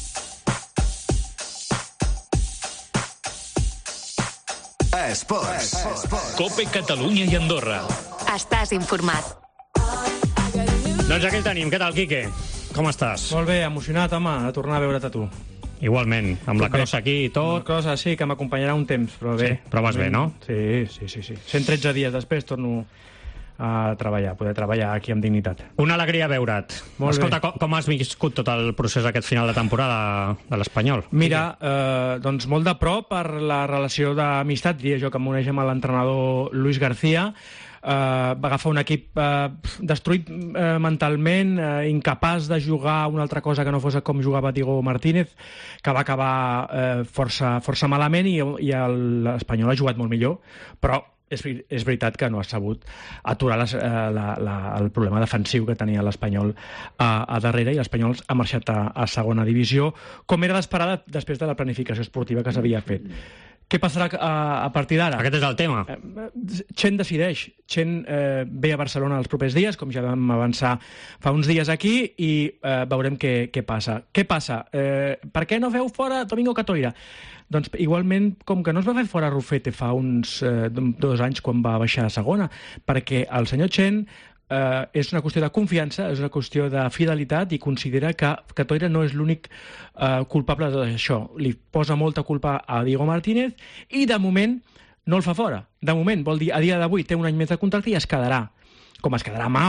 Esports. Cope Catalunya i Andorra. Estàs informat. Doncs aquí el tenim. Què tal, Quique? Com estàs? Molt bé, emocionat, home, de tornar a veure't a tu. Igualment, amb la crossa aquí i tot. La crossa, sí, que m'acompanyarà un temps, però bé. Sí, però vas bé, no? Sí. 113 dies després torno a treballar, poder treballar aquí amb dignitat. Una alegria veure't. Escolta, com has viscut tot el procés aquest final de temporada de l'Espanyol? Mira, doncs molt de prop per la relació d'amistat, diria jo, que em uneix amb l'entrenador Luis García. Va agafar un equip destruït mentalment, incapaç de jugar una altra cosa que no fos com jugava Diego Martínez, que va acabar força malament, i l'Espanyol ha jugat molt millor, però és veritat que no ha sabut aturar el problema defensiu que tenia l'Espanyol a darrere, i l'Espanyol ha marxat a segona divisió, com era d'esperar després de la planificació esportiva que s'havia fet. Què passarà a partir d'ara? Aquest és el tema. Chen decideix. Chen ve a Barcelona els propers dies, com ja vam avançar fa uns dies aquí, i veurem què passa. Què passa? Per què no feu fora Domingo Catoira? Doncs igualment, com que no es va fer fora Rufete fa uns 2 anys quan va baixar a segona, perquè el senyor Chen és una qüestió de confiança, és una qüestió de fidelitat, i considera que Catoira no és l'únic culpable de tot això. Li posa molta culpa a Diego Martínez i de moment no el fa fora. De moment, vol dir, a dia d'avui té un any més de contracte i es quedarà. Com es quedarà Mao.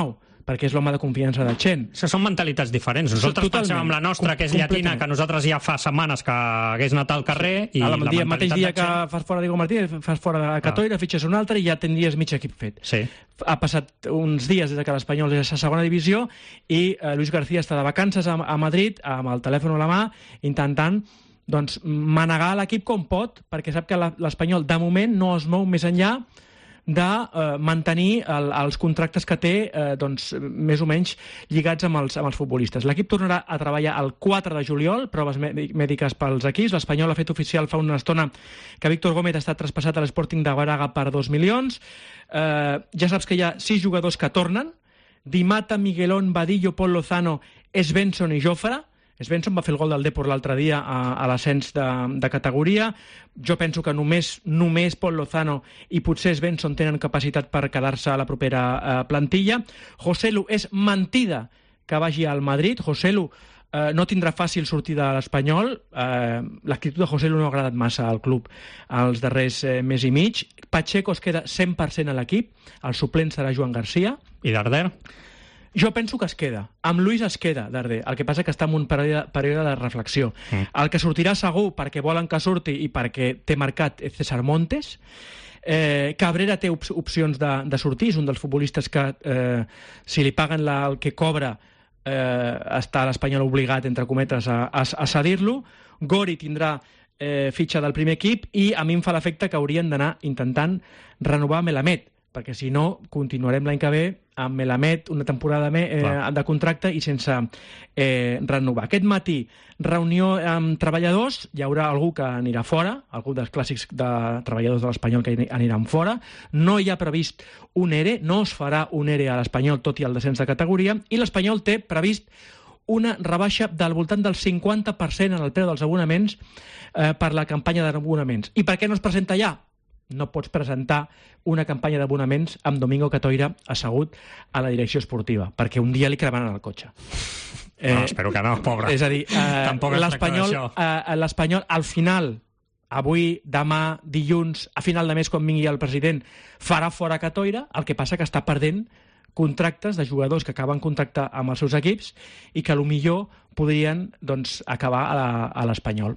perquè és l'home de confiança de Chen. Són mentalitats diferents. Nosaltres pensem en la nostra, que és llatina, que nosaltres ja fa setmanes que hagués anat al carrer, i la mentalitat mateix dia que fas fora Diego Martínez, fas fora de Catoira, fitxes un altre i ja tindries mig equip fet. Sí. Ha passat uns dies des que l'Espanyol és a segona divisió i Luis García està de vacances a Madrid, amb el telèfon a la mà, intentant manegar l'equip com pot, perquè sap que l'Espanyol de moment no es mou més enllà de mantenir els contractes que té més o menys lligats amb els futbolistes. L'equip tornarà a treballar el 4 de juliol, proves mèdiques pels equips. L'Espanyol ha fet oficial fa una estona que Víctor Gómez ha estat traspassat a l'Sporting de Braga per 2 milions. Ja saps que hi ha 6 jugadors que tornen: Di Mata, Miguelón, Vadillo, Pol Lozano, Svensson i Jofre. Svensson va fer el gol del Depor l'altre dia a l'ascens de categoria. Jo penso que només Pol Lozano i potser Svensson tenen capacitat per quedar-se a la propera plantilla. Joselu, és mentida que vagi al Madrid. Joselu no tindrà fàcil sortir de l'Espanyol. L'actitud de Joselu no ha agradat massa al club els darrers mes i mig. Pacheco es queda 100% a l'equip. El suplent serà Joan Garcia. I Darder? Jo penso que es queda. Amb Luis es queda, Darder. El que passa que està en un període de reflexió. El que sortirà segur, perquè volen que surti i perquè té marcat, és César Montes. Cabrera té opcions de sortir. És un dels futbolistes que, si li paguen el que cobra, està l'Espanyol obligat, entre cometes, a cedir-lo. Gori tindrà fitxa del primer equip i a mi em fa l'efecte que haurien d'anar intentant renovar Melamed, perquè si no continuarem l'any que ve amb Melamed una temporada de contracte i sense renovar. Aquest matí, reunió amb treballadors, hi haurà algú que anirà fora, algú dels clàssics de treballadors de l'Espanyol que aniran fora. No hi ha previst un ERE, no es farà un ERE a l'Espanyol tot i el descens de categoria, i l'Espanyol té previst una rebaixa del voltant del 50% en el preu dels abonaments per la campanya d'abonaments. I per què no es presenta ja? No pots presentar una campanya d'abonaments amb Domingo Catoira assegut a la direcció esportiva, perquè un dia li cremaran el cotxe. No, espero que no, pobre. És a dir, l'Espanyol al final, avui, demà, dilluns, a final de mes, quan vingui el president, farà fora Catoira. El que passa que està perdent contractes de jugadors que acaben contracte amb els seus equips i que potser podrien acabar a l'Espanyol.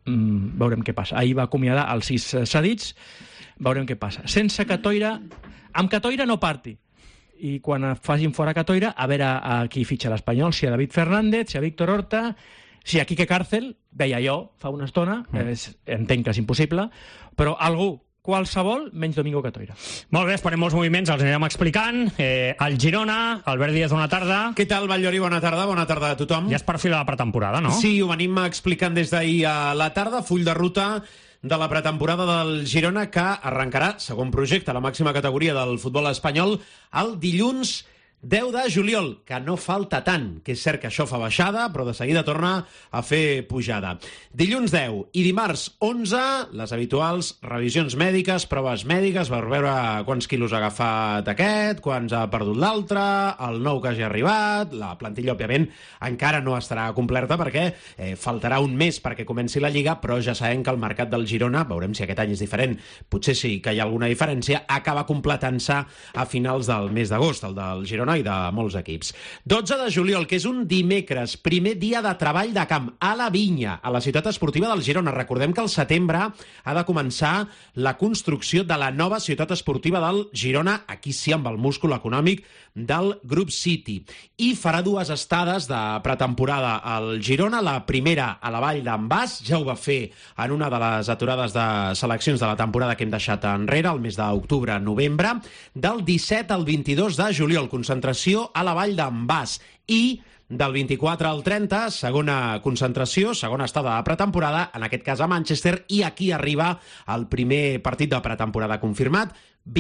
Veurem què passa. Ahir va acomiadar els 6 cedits. Veurem què passa. Sense Catoira, amb Catoira no parti. I quan facin fora Catoira, a veure a qui fitxa l'Espanyol, si a David Fernández, si a Víctor Horta, si a Quique Cárcel, deia jo fa una estona, entenc que és impossible, però algú, qualsevol, menys Domingo Catoira. Molt bé, esperem molts moviments, els anirem explicant. El Girona, Albert Díaz, bona tarda. Què tal, Vallllori? Bona tarda a tothom. Ja és per fi de la pretemporada, no? Sí, ho venim explicant des d'ahir a la tarda, full de ruta de la pretemporada del Girona, que arrencarà, segon projecte, a la màxima categoria del futbol espanyol, el dilluns 10 de juliol, que no falta tant, que és cert que això fa baixada, però de seguida torna a fer pujada. Dilluns 10 i dimarts 11, les habituals revisions mèdiques, proves mèdiques, per veure quants quilos ha agafat aquest, quants ha perdut l'altre, el nou que hagi arribat. La plantilla, òbviament, encara no estarà completa perquè faltarà un mes perquè comenci la Lliga, però ja sabem que el mercat del Girona, veurem si aquest any és diferent, potser sí que hi ha alguna diferència, acaba completant-se a finals del mes d'agost, el del Girona i de molts equips. 12 de juliol, que és un dimecres, primer dia de treball de camp a la Vinya, a la ciutat esportiva del Girona. Recordem que al setembre ha de començar la construcció de la nova ciutat esportiva del Girona, aquí sí amb el múscul econòmic del Grup City. I farà 2 estades de pretemporada al Girona, la primera a la Vall d'en Bas, ja ho va fer en una de les aturades de seleccions de la temporada que hem deixat enrere, el mes d'octubre-novembre, del 17 al 22 de juliol, concentració a la Vall d'en Bas, i del 24 al 30, segona concentració, segona estada de pretemporada, en aquest cas a Manchester, i aquí arriba el primer partit de pretemporada confirmat,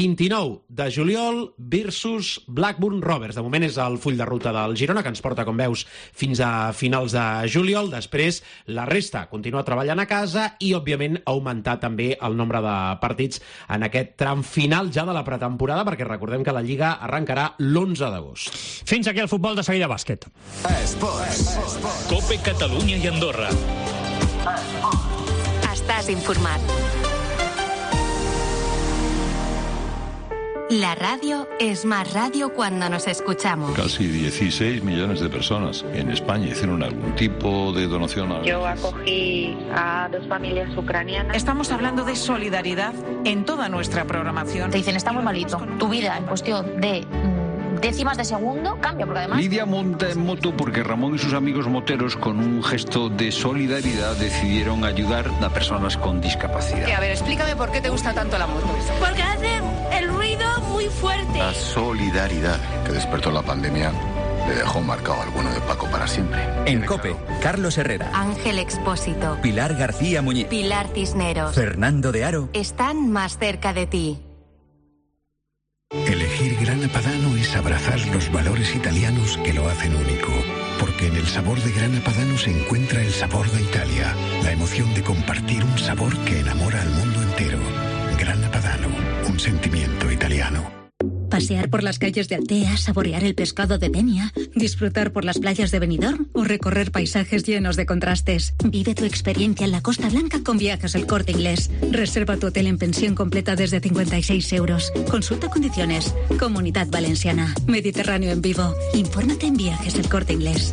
29 de juliol versus Blackburn Rovers. De moment és el full de ruta del Girona, que ens porta, com veus, fins a finals de juliol. Després, la resta continua treballant a casa i, òbviament, augmentar també el nombre de partits en aquest tram final ja de la pretemporada, perquè recordem que la Lliga arrencarà l'11 d'agost. Fins aquí el futbol, de seguida bàsquet. Esports. Cope Catalunya i Andorra. Estàs informat. La radio es más radio cuando nos escuchamos. Casi 16 millones de personas en España hicieron algún tipo de donación. Yo acogí a 2 familias ucranianas. Estamos hablando de solidaridad en toda nuestra programación. Te dicen, está muy malito. Tu vida en cuestión de décimas de segundo cambia, porque además... Lidia monta en moto porque Ramón y sus amigos moteros, con un gesto de solidaridad, decidieron ayudar a personas con discapacidad. A ver, explícame por qué te gusta tanto la moto. Porque hace el ruido muy fuerte. La solidaridad que despertó la pandemia le dejó marcado alguno de Paco para siempre. En COPE, Carlos Herrera, Ángel Expósito, Pilar García Muñiz, Pilar Cisneros, Fernando de Aro están más cerca de ti. Elegir Grana Padano es abrazar los valores italianos que lo hacen único. Porque en el sabor de Grana Padano se encuentra el sabor de Italia, la emoción de compartir un sabor que enamora al mundo entero. Grana Padano, un sentimiento italiano. Pasear por las calles de Altea, saborear el pescado de Denia, disfrutar por las playas de Benidorm o recorrer paisajes llenos de contrastes. Vive tu experiencia en la Costa Blanca con Viajes El Corte Inglés. Reserva tu hotel en pensión completa desde 56 euros. Consulta condiciones. Comunidad Valenciana. Mediterráneo en vivo. Infórmate en Viajes El Corte Inglés.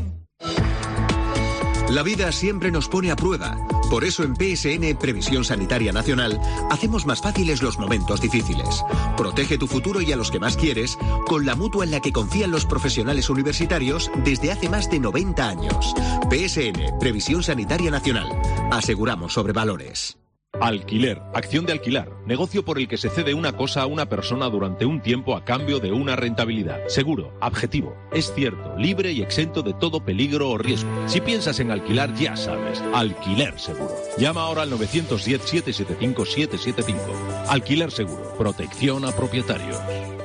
La vida siempre nos pone a prueba. Por eso en PSN, Previsión Sanitaria Nacional, hacemos más fáciles los momentos difíciles. Protege tu futuro y a los que más quieres con la mutua en la que confían los profesionales universitarios desde hace más de 90 años. PSN, Previsión Sanitaria Nacional. Aseguramos sobre valores. Alquiler, acción de alquilar, negocio por el que se cede una cosa a una persona durante un tiempo a cambio de una rentabilidad. Seguro, objetivo, es cierto, libre y exento de todo peligro o riesgo. Si piensas en alquilar, ya sabes, Alquiler Seguro. Llama ahora al 910-775-775. Alquiler Seguro, protección a propietarios.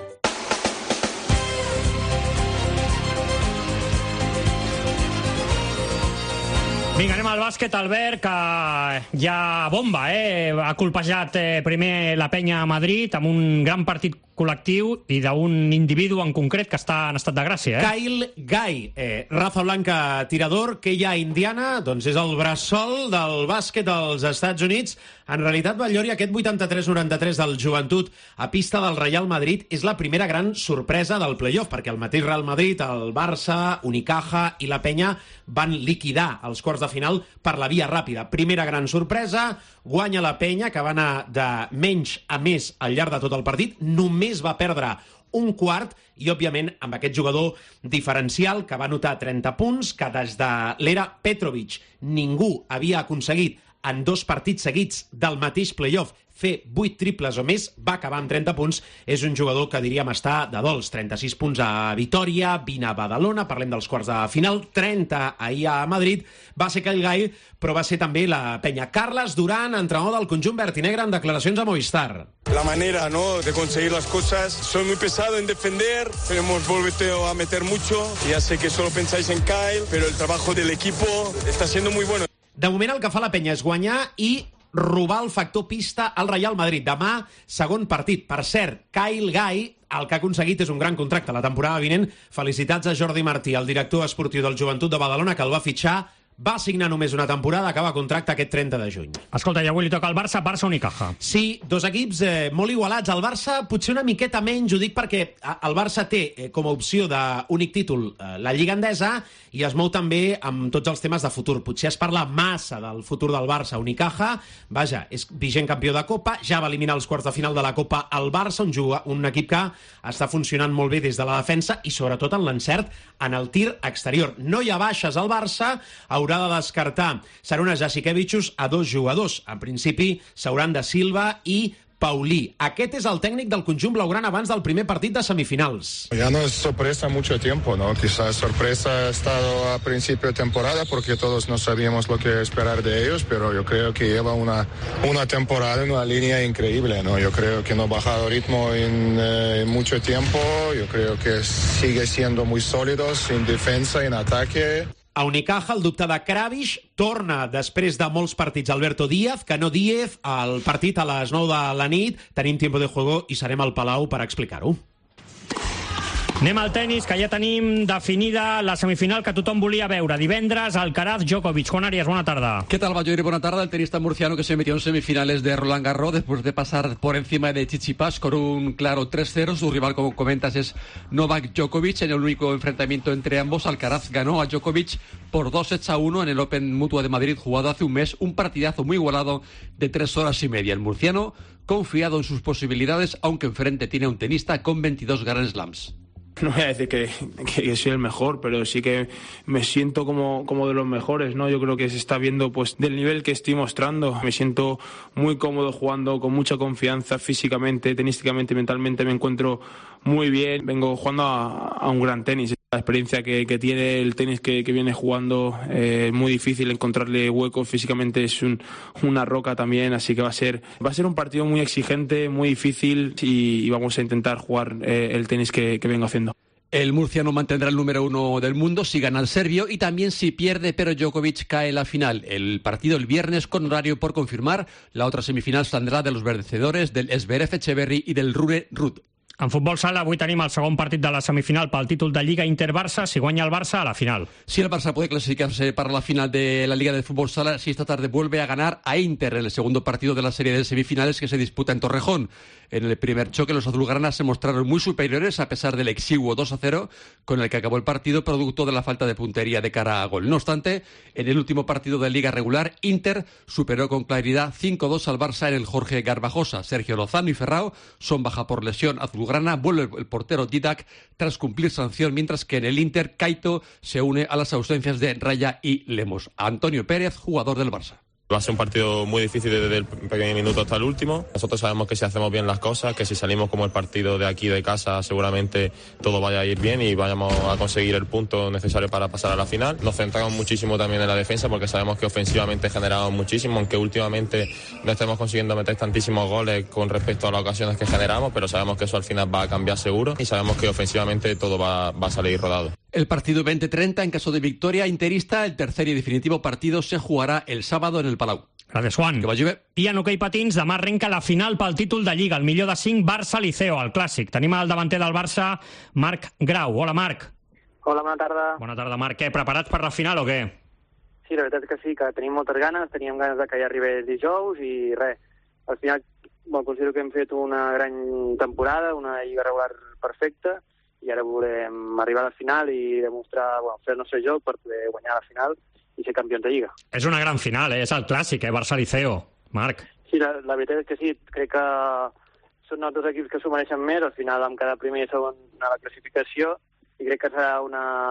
Vinga, anem al bàsquet, Albert, que ja bomba, ha colpejat primer la penya a Madrid amb un gran partit col·lectiu i d'un individu en concret que està en estat de gràcia. Kyle Guy, Rafa Blanca tirador, que hi ha a Indiana, doncs és el bressol del bàsquet dels Estats Units. En realitat, Batllori, aquest 83-93 del Joventut a pista del Real Madrid és la primera gran sorpresa del playoff, perquè el mateix Real Madrid, el Barça, Unicaja i la Penya van liquidar els quarts de final per la via ràpida. Primera gran sorpresa, guanya la Penya, que va anar de menys a més al llarg de tot el partit, només va perdre un quart i, òbviament, amb aquest jugador diferencial que va anotar 30 punts, que des de l'era Petrovic ningú havia aconseguit en 2 partits seguits del mateix playoff fer 8 triples o més, va acabar amb 30 punts. És un jugador que diríem està de dols. 36 punts a Vitòria, 20 a Badalona, parlem dels quarts de final, 30 ahir a Madrid. Va ser Kyle Guy, però va ser també la Penya. Carles Duran, entrenador del conjunt verd i negre, en declaracions a Movistar. La manera, ¿no?, de conseguir las cosas. Soy muy pesado en defender, hemos vuelto a meter mucho. Ya sé que solo pensáis en Kyle, pero el trabajo del equipo está siendo muy bueno. De moment el que fa la Penya és guanyar i robar el factor pista al Real Madrid. Demà, segon partit. Per cert, Kyle Guy, el que ha aconseguit és un gran contracte la temporada vinent. Felicitats a Jordi Martí, el director esportiu del Joventut de Badalona, que el va fitxar. Va signar només una temporada, acaba contracte aquest 30 de juny. Escolta, i avui li toca al Barça, Unicaja. Sí, 2 equips molt igualats. El Barça potser una miqueta menys, ho dic perquè el Barça té com a opció d'únic títol la Lliga Endesa i es mou també amb tots els temes de futur. Potser es parla massa del futur del Barça. Unicaja, vaja, és vigent campió de Copa, ja va eliminar els quarts de final de la Copa al Barça, un equip que està funcionant molt bé des de la defensa i sobretot en l'encert en el tir exterior. No hi ha baixes al Barça, haurà de descartar Sarunas Jasikevičius a 2 jugadors. En principi s'hauran de Silva i Paulí. Aquest és el tècnic del conjunt blaugrana abans del primer partit de semifinals. Ya no es sorpresa mucho tiempo, ¿no? Quizás sorpresa ha estado a principio de temporada porque todos no sabíamos lo que esperar de ellos, pero yo creo que lleva una temporada en una línea increíble, ¿no? Yo creo que no ha bajado ritmo en mucho tiempo, yo creo que sigue siendo muy sólidos en defensa y en ataque. A Unicaja, el dubte de Kravish torna després de molts partits Alberto Díaz, que no Díez, el partit a les 9 de la nit. Tenim tiempo de juego i serem al Palau per explicar-ho. Anem al tenis, que ja tenim definida la semifinal que tothom volia veure. Divendres, Alcaraz-Djokovic. Juan Arias, buena tarde. ¿Qué tal, Bayoiri? Buena tarde. El tenista murciano que se metió en semifinales de Roland Garros después de pasar por encima de Tsitsipas con un claro 3-0. Su rival, como comentas, es Novak Djokovic. En el único enfrentamiento entre ambos, Alcaraz ganó a Djokovic por 2-1 en el Open Mutua de Madrid jugado hace un mes. Un partidazo muy igualado de 3 horas y media. El murciano confiado en sus posibilidades, aunque enfrente tiene a un tenista con 22 Grand Slams. No voy a decir que soy el mejor, pero sí que me siento como de los mejores, ¿no? Yo creo que se está viendo pues del nivel que estoy mostrando. Me siento muy cómodo jugando, con mucha confianza físicamente, tenísticamente, mentalmente me encuentro muy bien. Vengo jugando a un gran tenis. La experiencia que tiene el tenis que viene jugando es muy difícil encontrarle huecos. Físicamente es una roca también, así que va a ser un partido muy exigente, muy difícil y vamos a intentar jugar el tenis que vengo haciendo. El murciano mantendrá el número 1 del mundo si gana el serbio y también si pierde, pero Djokovic cae en la final. El partido el viernes con horario por confirmar. La otra semifinal saldrá de los vencedores del Zverev Echeverry y del Rune Rudd. En futbol sala, avui tenim el segon partit de la semifinal pel títol de Lliga Inter-Barça. Si guanya el Barça, a la final. Si el Barça puede clasificarse para la final de la Liga de Fútbol Sala, si esta tarde vuelve a ganar a Inter en el segundo partido de la serie de semifinales que se disputa en Torrejón. En el primer choque, los azulgranas se mostraron muy superiores a pesar del exiguo 2-0 con el que acabó el partido, producto de la falta de puntería de cara a gol. No obstante, en el último partido de Liga regular, Inter superó con claridad 5-2 al Barça en el Jorge Garbajosa. Sergio Lozano y Ferrao son baja por lesión azulgrana. Vuelve el portero Didac tras cumplir sanción, mientras que en el Inter, Kaito se une a las ausencias de Raya y Lemos. Antonio Pérez, jugador del Barça. Va a ser un partido muy difícil desde el primer minuto hasta el último. Nosotros sabemos que si hacemos bien las cosas, que si salimos como el partido de aquí de casa, seguramente todo vaya a ir bien y vayamos a conseguir el punto necesario para pasar a la final. Nos centramos muchísimo también en la defensa porque sabemos que ofensivamente generamos muchísimo, aunque últimamente no estemos consiguiendo meter tantísimos goles con respecto a las ocasiones que generamos, pero sabemos que eso al final va a cambiar seguro y sabemos que ofensivamente todo va a salir rodado. El partido 20-30, en caso de victoria interista, el tercer y definitivo partido se jugará el sábado en el Palau. Gràcies, Juan. Que vagi bé. I en hoquei patins, demà arrenca la final pel títol de Lliga, el millor de 5 Barça-Liceo, el clàssic. Tenim el davanter del Barça, Marc Grau. Hola, Marc. Hola, bona tarda. Bona tarda, Marc. Què, preparats per la final o què? Sí, la veritat és que sí, que tenim moltes ganes, teníem ganes de que ja arribés dijous i res. Al final, considero que hem fet una gran temporada, una lliga regular perfecta, i ara volem arribar a la final i demostrar, fer el nostre joc per poder guanyar la final i ser campions de Lliga. És una gran final, és el clàssic, Barça-Liceo. Marc. Sí, la veritat és que sí, crec que són els dos equips que s'ho mereixen més, al final amb cada primer i segon a la classificació, i crec que serà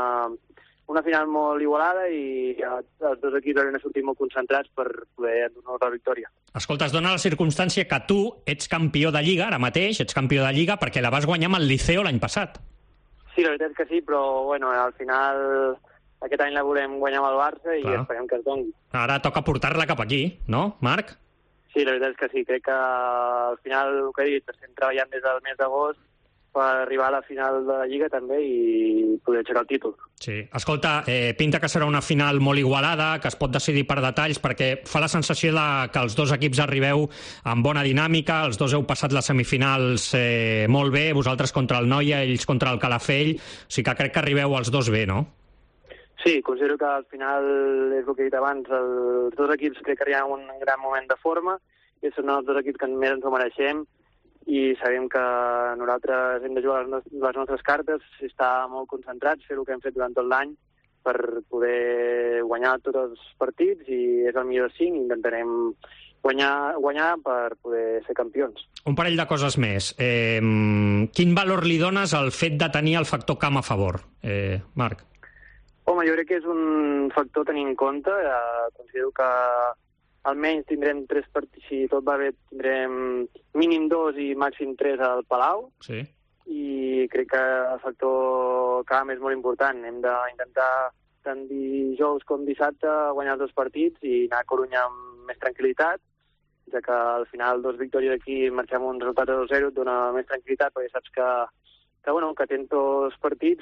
una final molt igualada i els dos equips hauran de sortir molt concentrats per poder donar la victòria. Escolta, es dona la circumstància que tu ets campió de Lliga, ara mateix, ets campió de Lliga perquè la vas guanyar amb el Liceo l'any passat. Sí, la veritat és que sí, però bueno, al final aquest any la volem guanyar amb el Barça i esperem que es doni. Ara toca portar-la cap aquí, no, Marc? Sí, la veritat és que sí, crec que al final, el que he dit, estem treballant des del mes d'agost per arribar a la final de la Lliga també i poder aixecar el títol. Sí. Escolta, pinta que serà una final molt igualada, que es pot decidir per detalls, perquè fa la sensació que els dos equips arribeu amb bona dinàmica, els dos heu passat les semifinals molt bé, vosaltres contra el Noia, ells contra el Calafell, o sigui que crec que arribeu els dos bé, no? Sí, considero que al final, és el que he dit abans, els dos equips crec que arriben en un gran moment de forma i són els dos equips que més ens ho mereixem i sabem que nosaltres hem de jugar les nostres cartes, estar molt concentrats, fer el que hem fet durant tot l'any per poder guanyar tots els partits i és el millor de 5 i intentarem guanyar per poder ser campions. Un parell de coses més. Quin valor li dones al fet de tenir el factor camp a favor, Marc? Home, jo crec que és un factor a tenir en compte. Considero que almenys tindrem 3 partits, si tot va bé, tindrem mínim 2 i màxim 3 al Palau. Sí. I crec que el factor camp és molt important. Hem d'intentar tant dijous com dissabte guanyar els 2 partits i anar a Corunya amb més tranquil·litat, ja que al final 2 victòries aquí marxem un resultat de 2-0 et dona més tranquil·litat perquè saps que tens 2 partits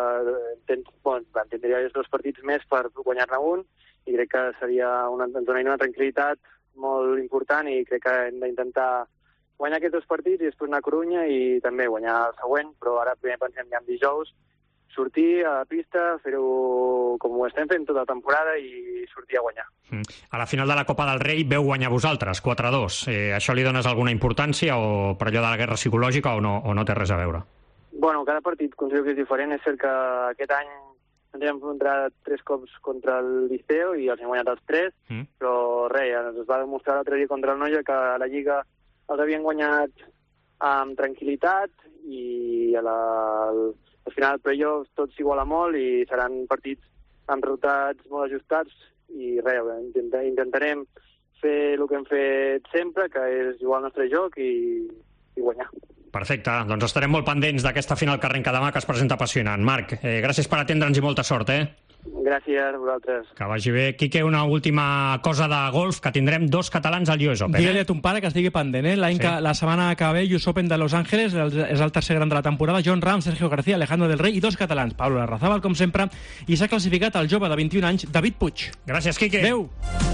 tindria 2 partits més per guanyar-ne un i crec que ens donaria una tranquil·litat molt important i crec que hem d'intentar guanyar aquests 2 partits i després anar a Corunya i també guanyar el següent, però ara primer pensem ja en dijous, sortir a la pista, fer-ho com ho estem fent tota la temporada i sortir a guanyar. A la final de la Copa del Rei veu guanyar vosaltres, 4-2. Això li dones alguna importància o per allò de la guerra psicològica o no té res a veure? Bueno, cada partit considero que és diferent. És cert que aquest any ens hem enfrontat 3 cops contra el Liceo i els hem guanyat els 3, però res, ens va demostrar l'altre dia contra el Noia que a la Lliga els havien guanyat amb tranquil·litat i al final del playoff tot s'iguala molt i seran partits amb resultats molt ajustats i res, intentarem fer el que hem fet sempre, que és jugar al nostre joc i guanyar. Perfecte, doncs estarem molt pendents d'aquesta final que arrenca demà, que es presenta apassionant. Marc, gràcies per atendre'ns i molta sort, Gràcies a vosaltres. Que vagi bé. Quique, una última cosa de golf, que tindrem 2 catalans al US Open. Digue-li a ton pare que estigui pendent, la setmana que ve, US Open de Los Ángeles, és el tercer gran de la temporada, Jon Rahm, Sergio García, Alejandro del Rey i 2 catalans, Pablo Larrazábal, com sempre, i s'ha classificat el jove de 21 anys, David Puig. Gràcies, Quique. Adéu.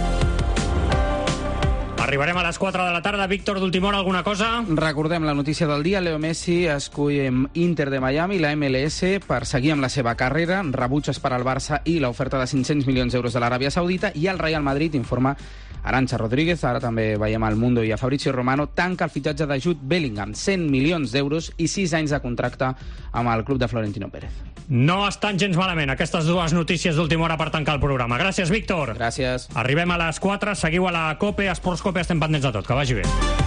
Arribarem a les 4 de la tarda. Víctor, d'última hora, alguna cosa? Recordem la notícia del dia. Leo Messi escull amb Inter de Miami, la MLS, per seguir amb la seva carrera. Rebutges per al Barça i l'oferta de 500 milions d'euros de l'Aràbia Saudita. I el Real Madrid informa Arantxa Rodríguez, ara també veiem al Mundo i a Fabrizio Romano, tanca el fitxatge de Jude Bellingham, 100 milions d'euros i 6 anys de contracte amb el club de Florentino Pérez. No estan gens malament aquestes 2 notícies d'última hora per tancar el programa. Gràcies, Víctor. Gràcies. Arribem a les 4, seguiu a la COPE, a Esports COPE, estem pendents de tot. Que vagi bé.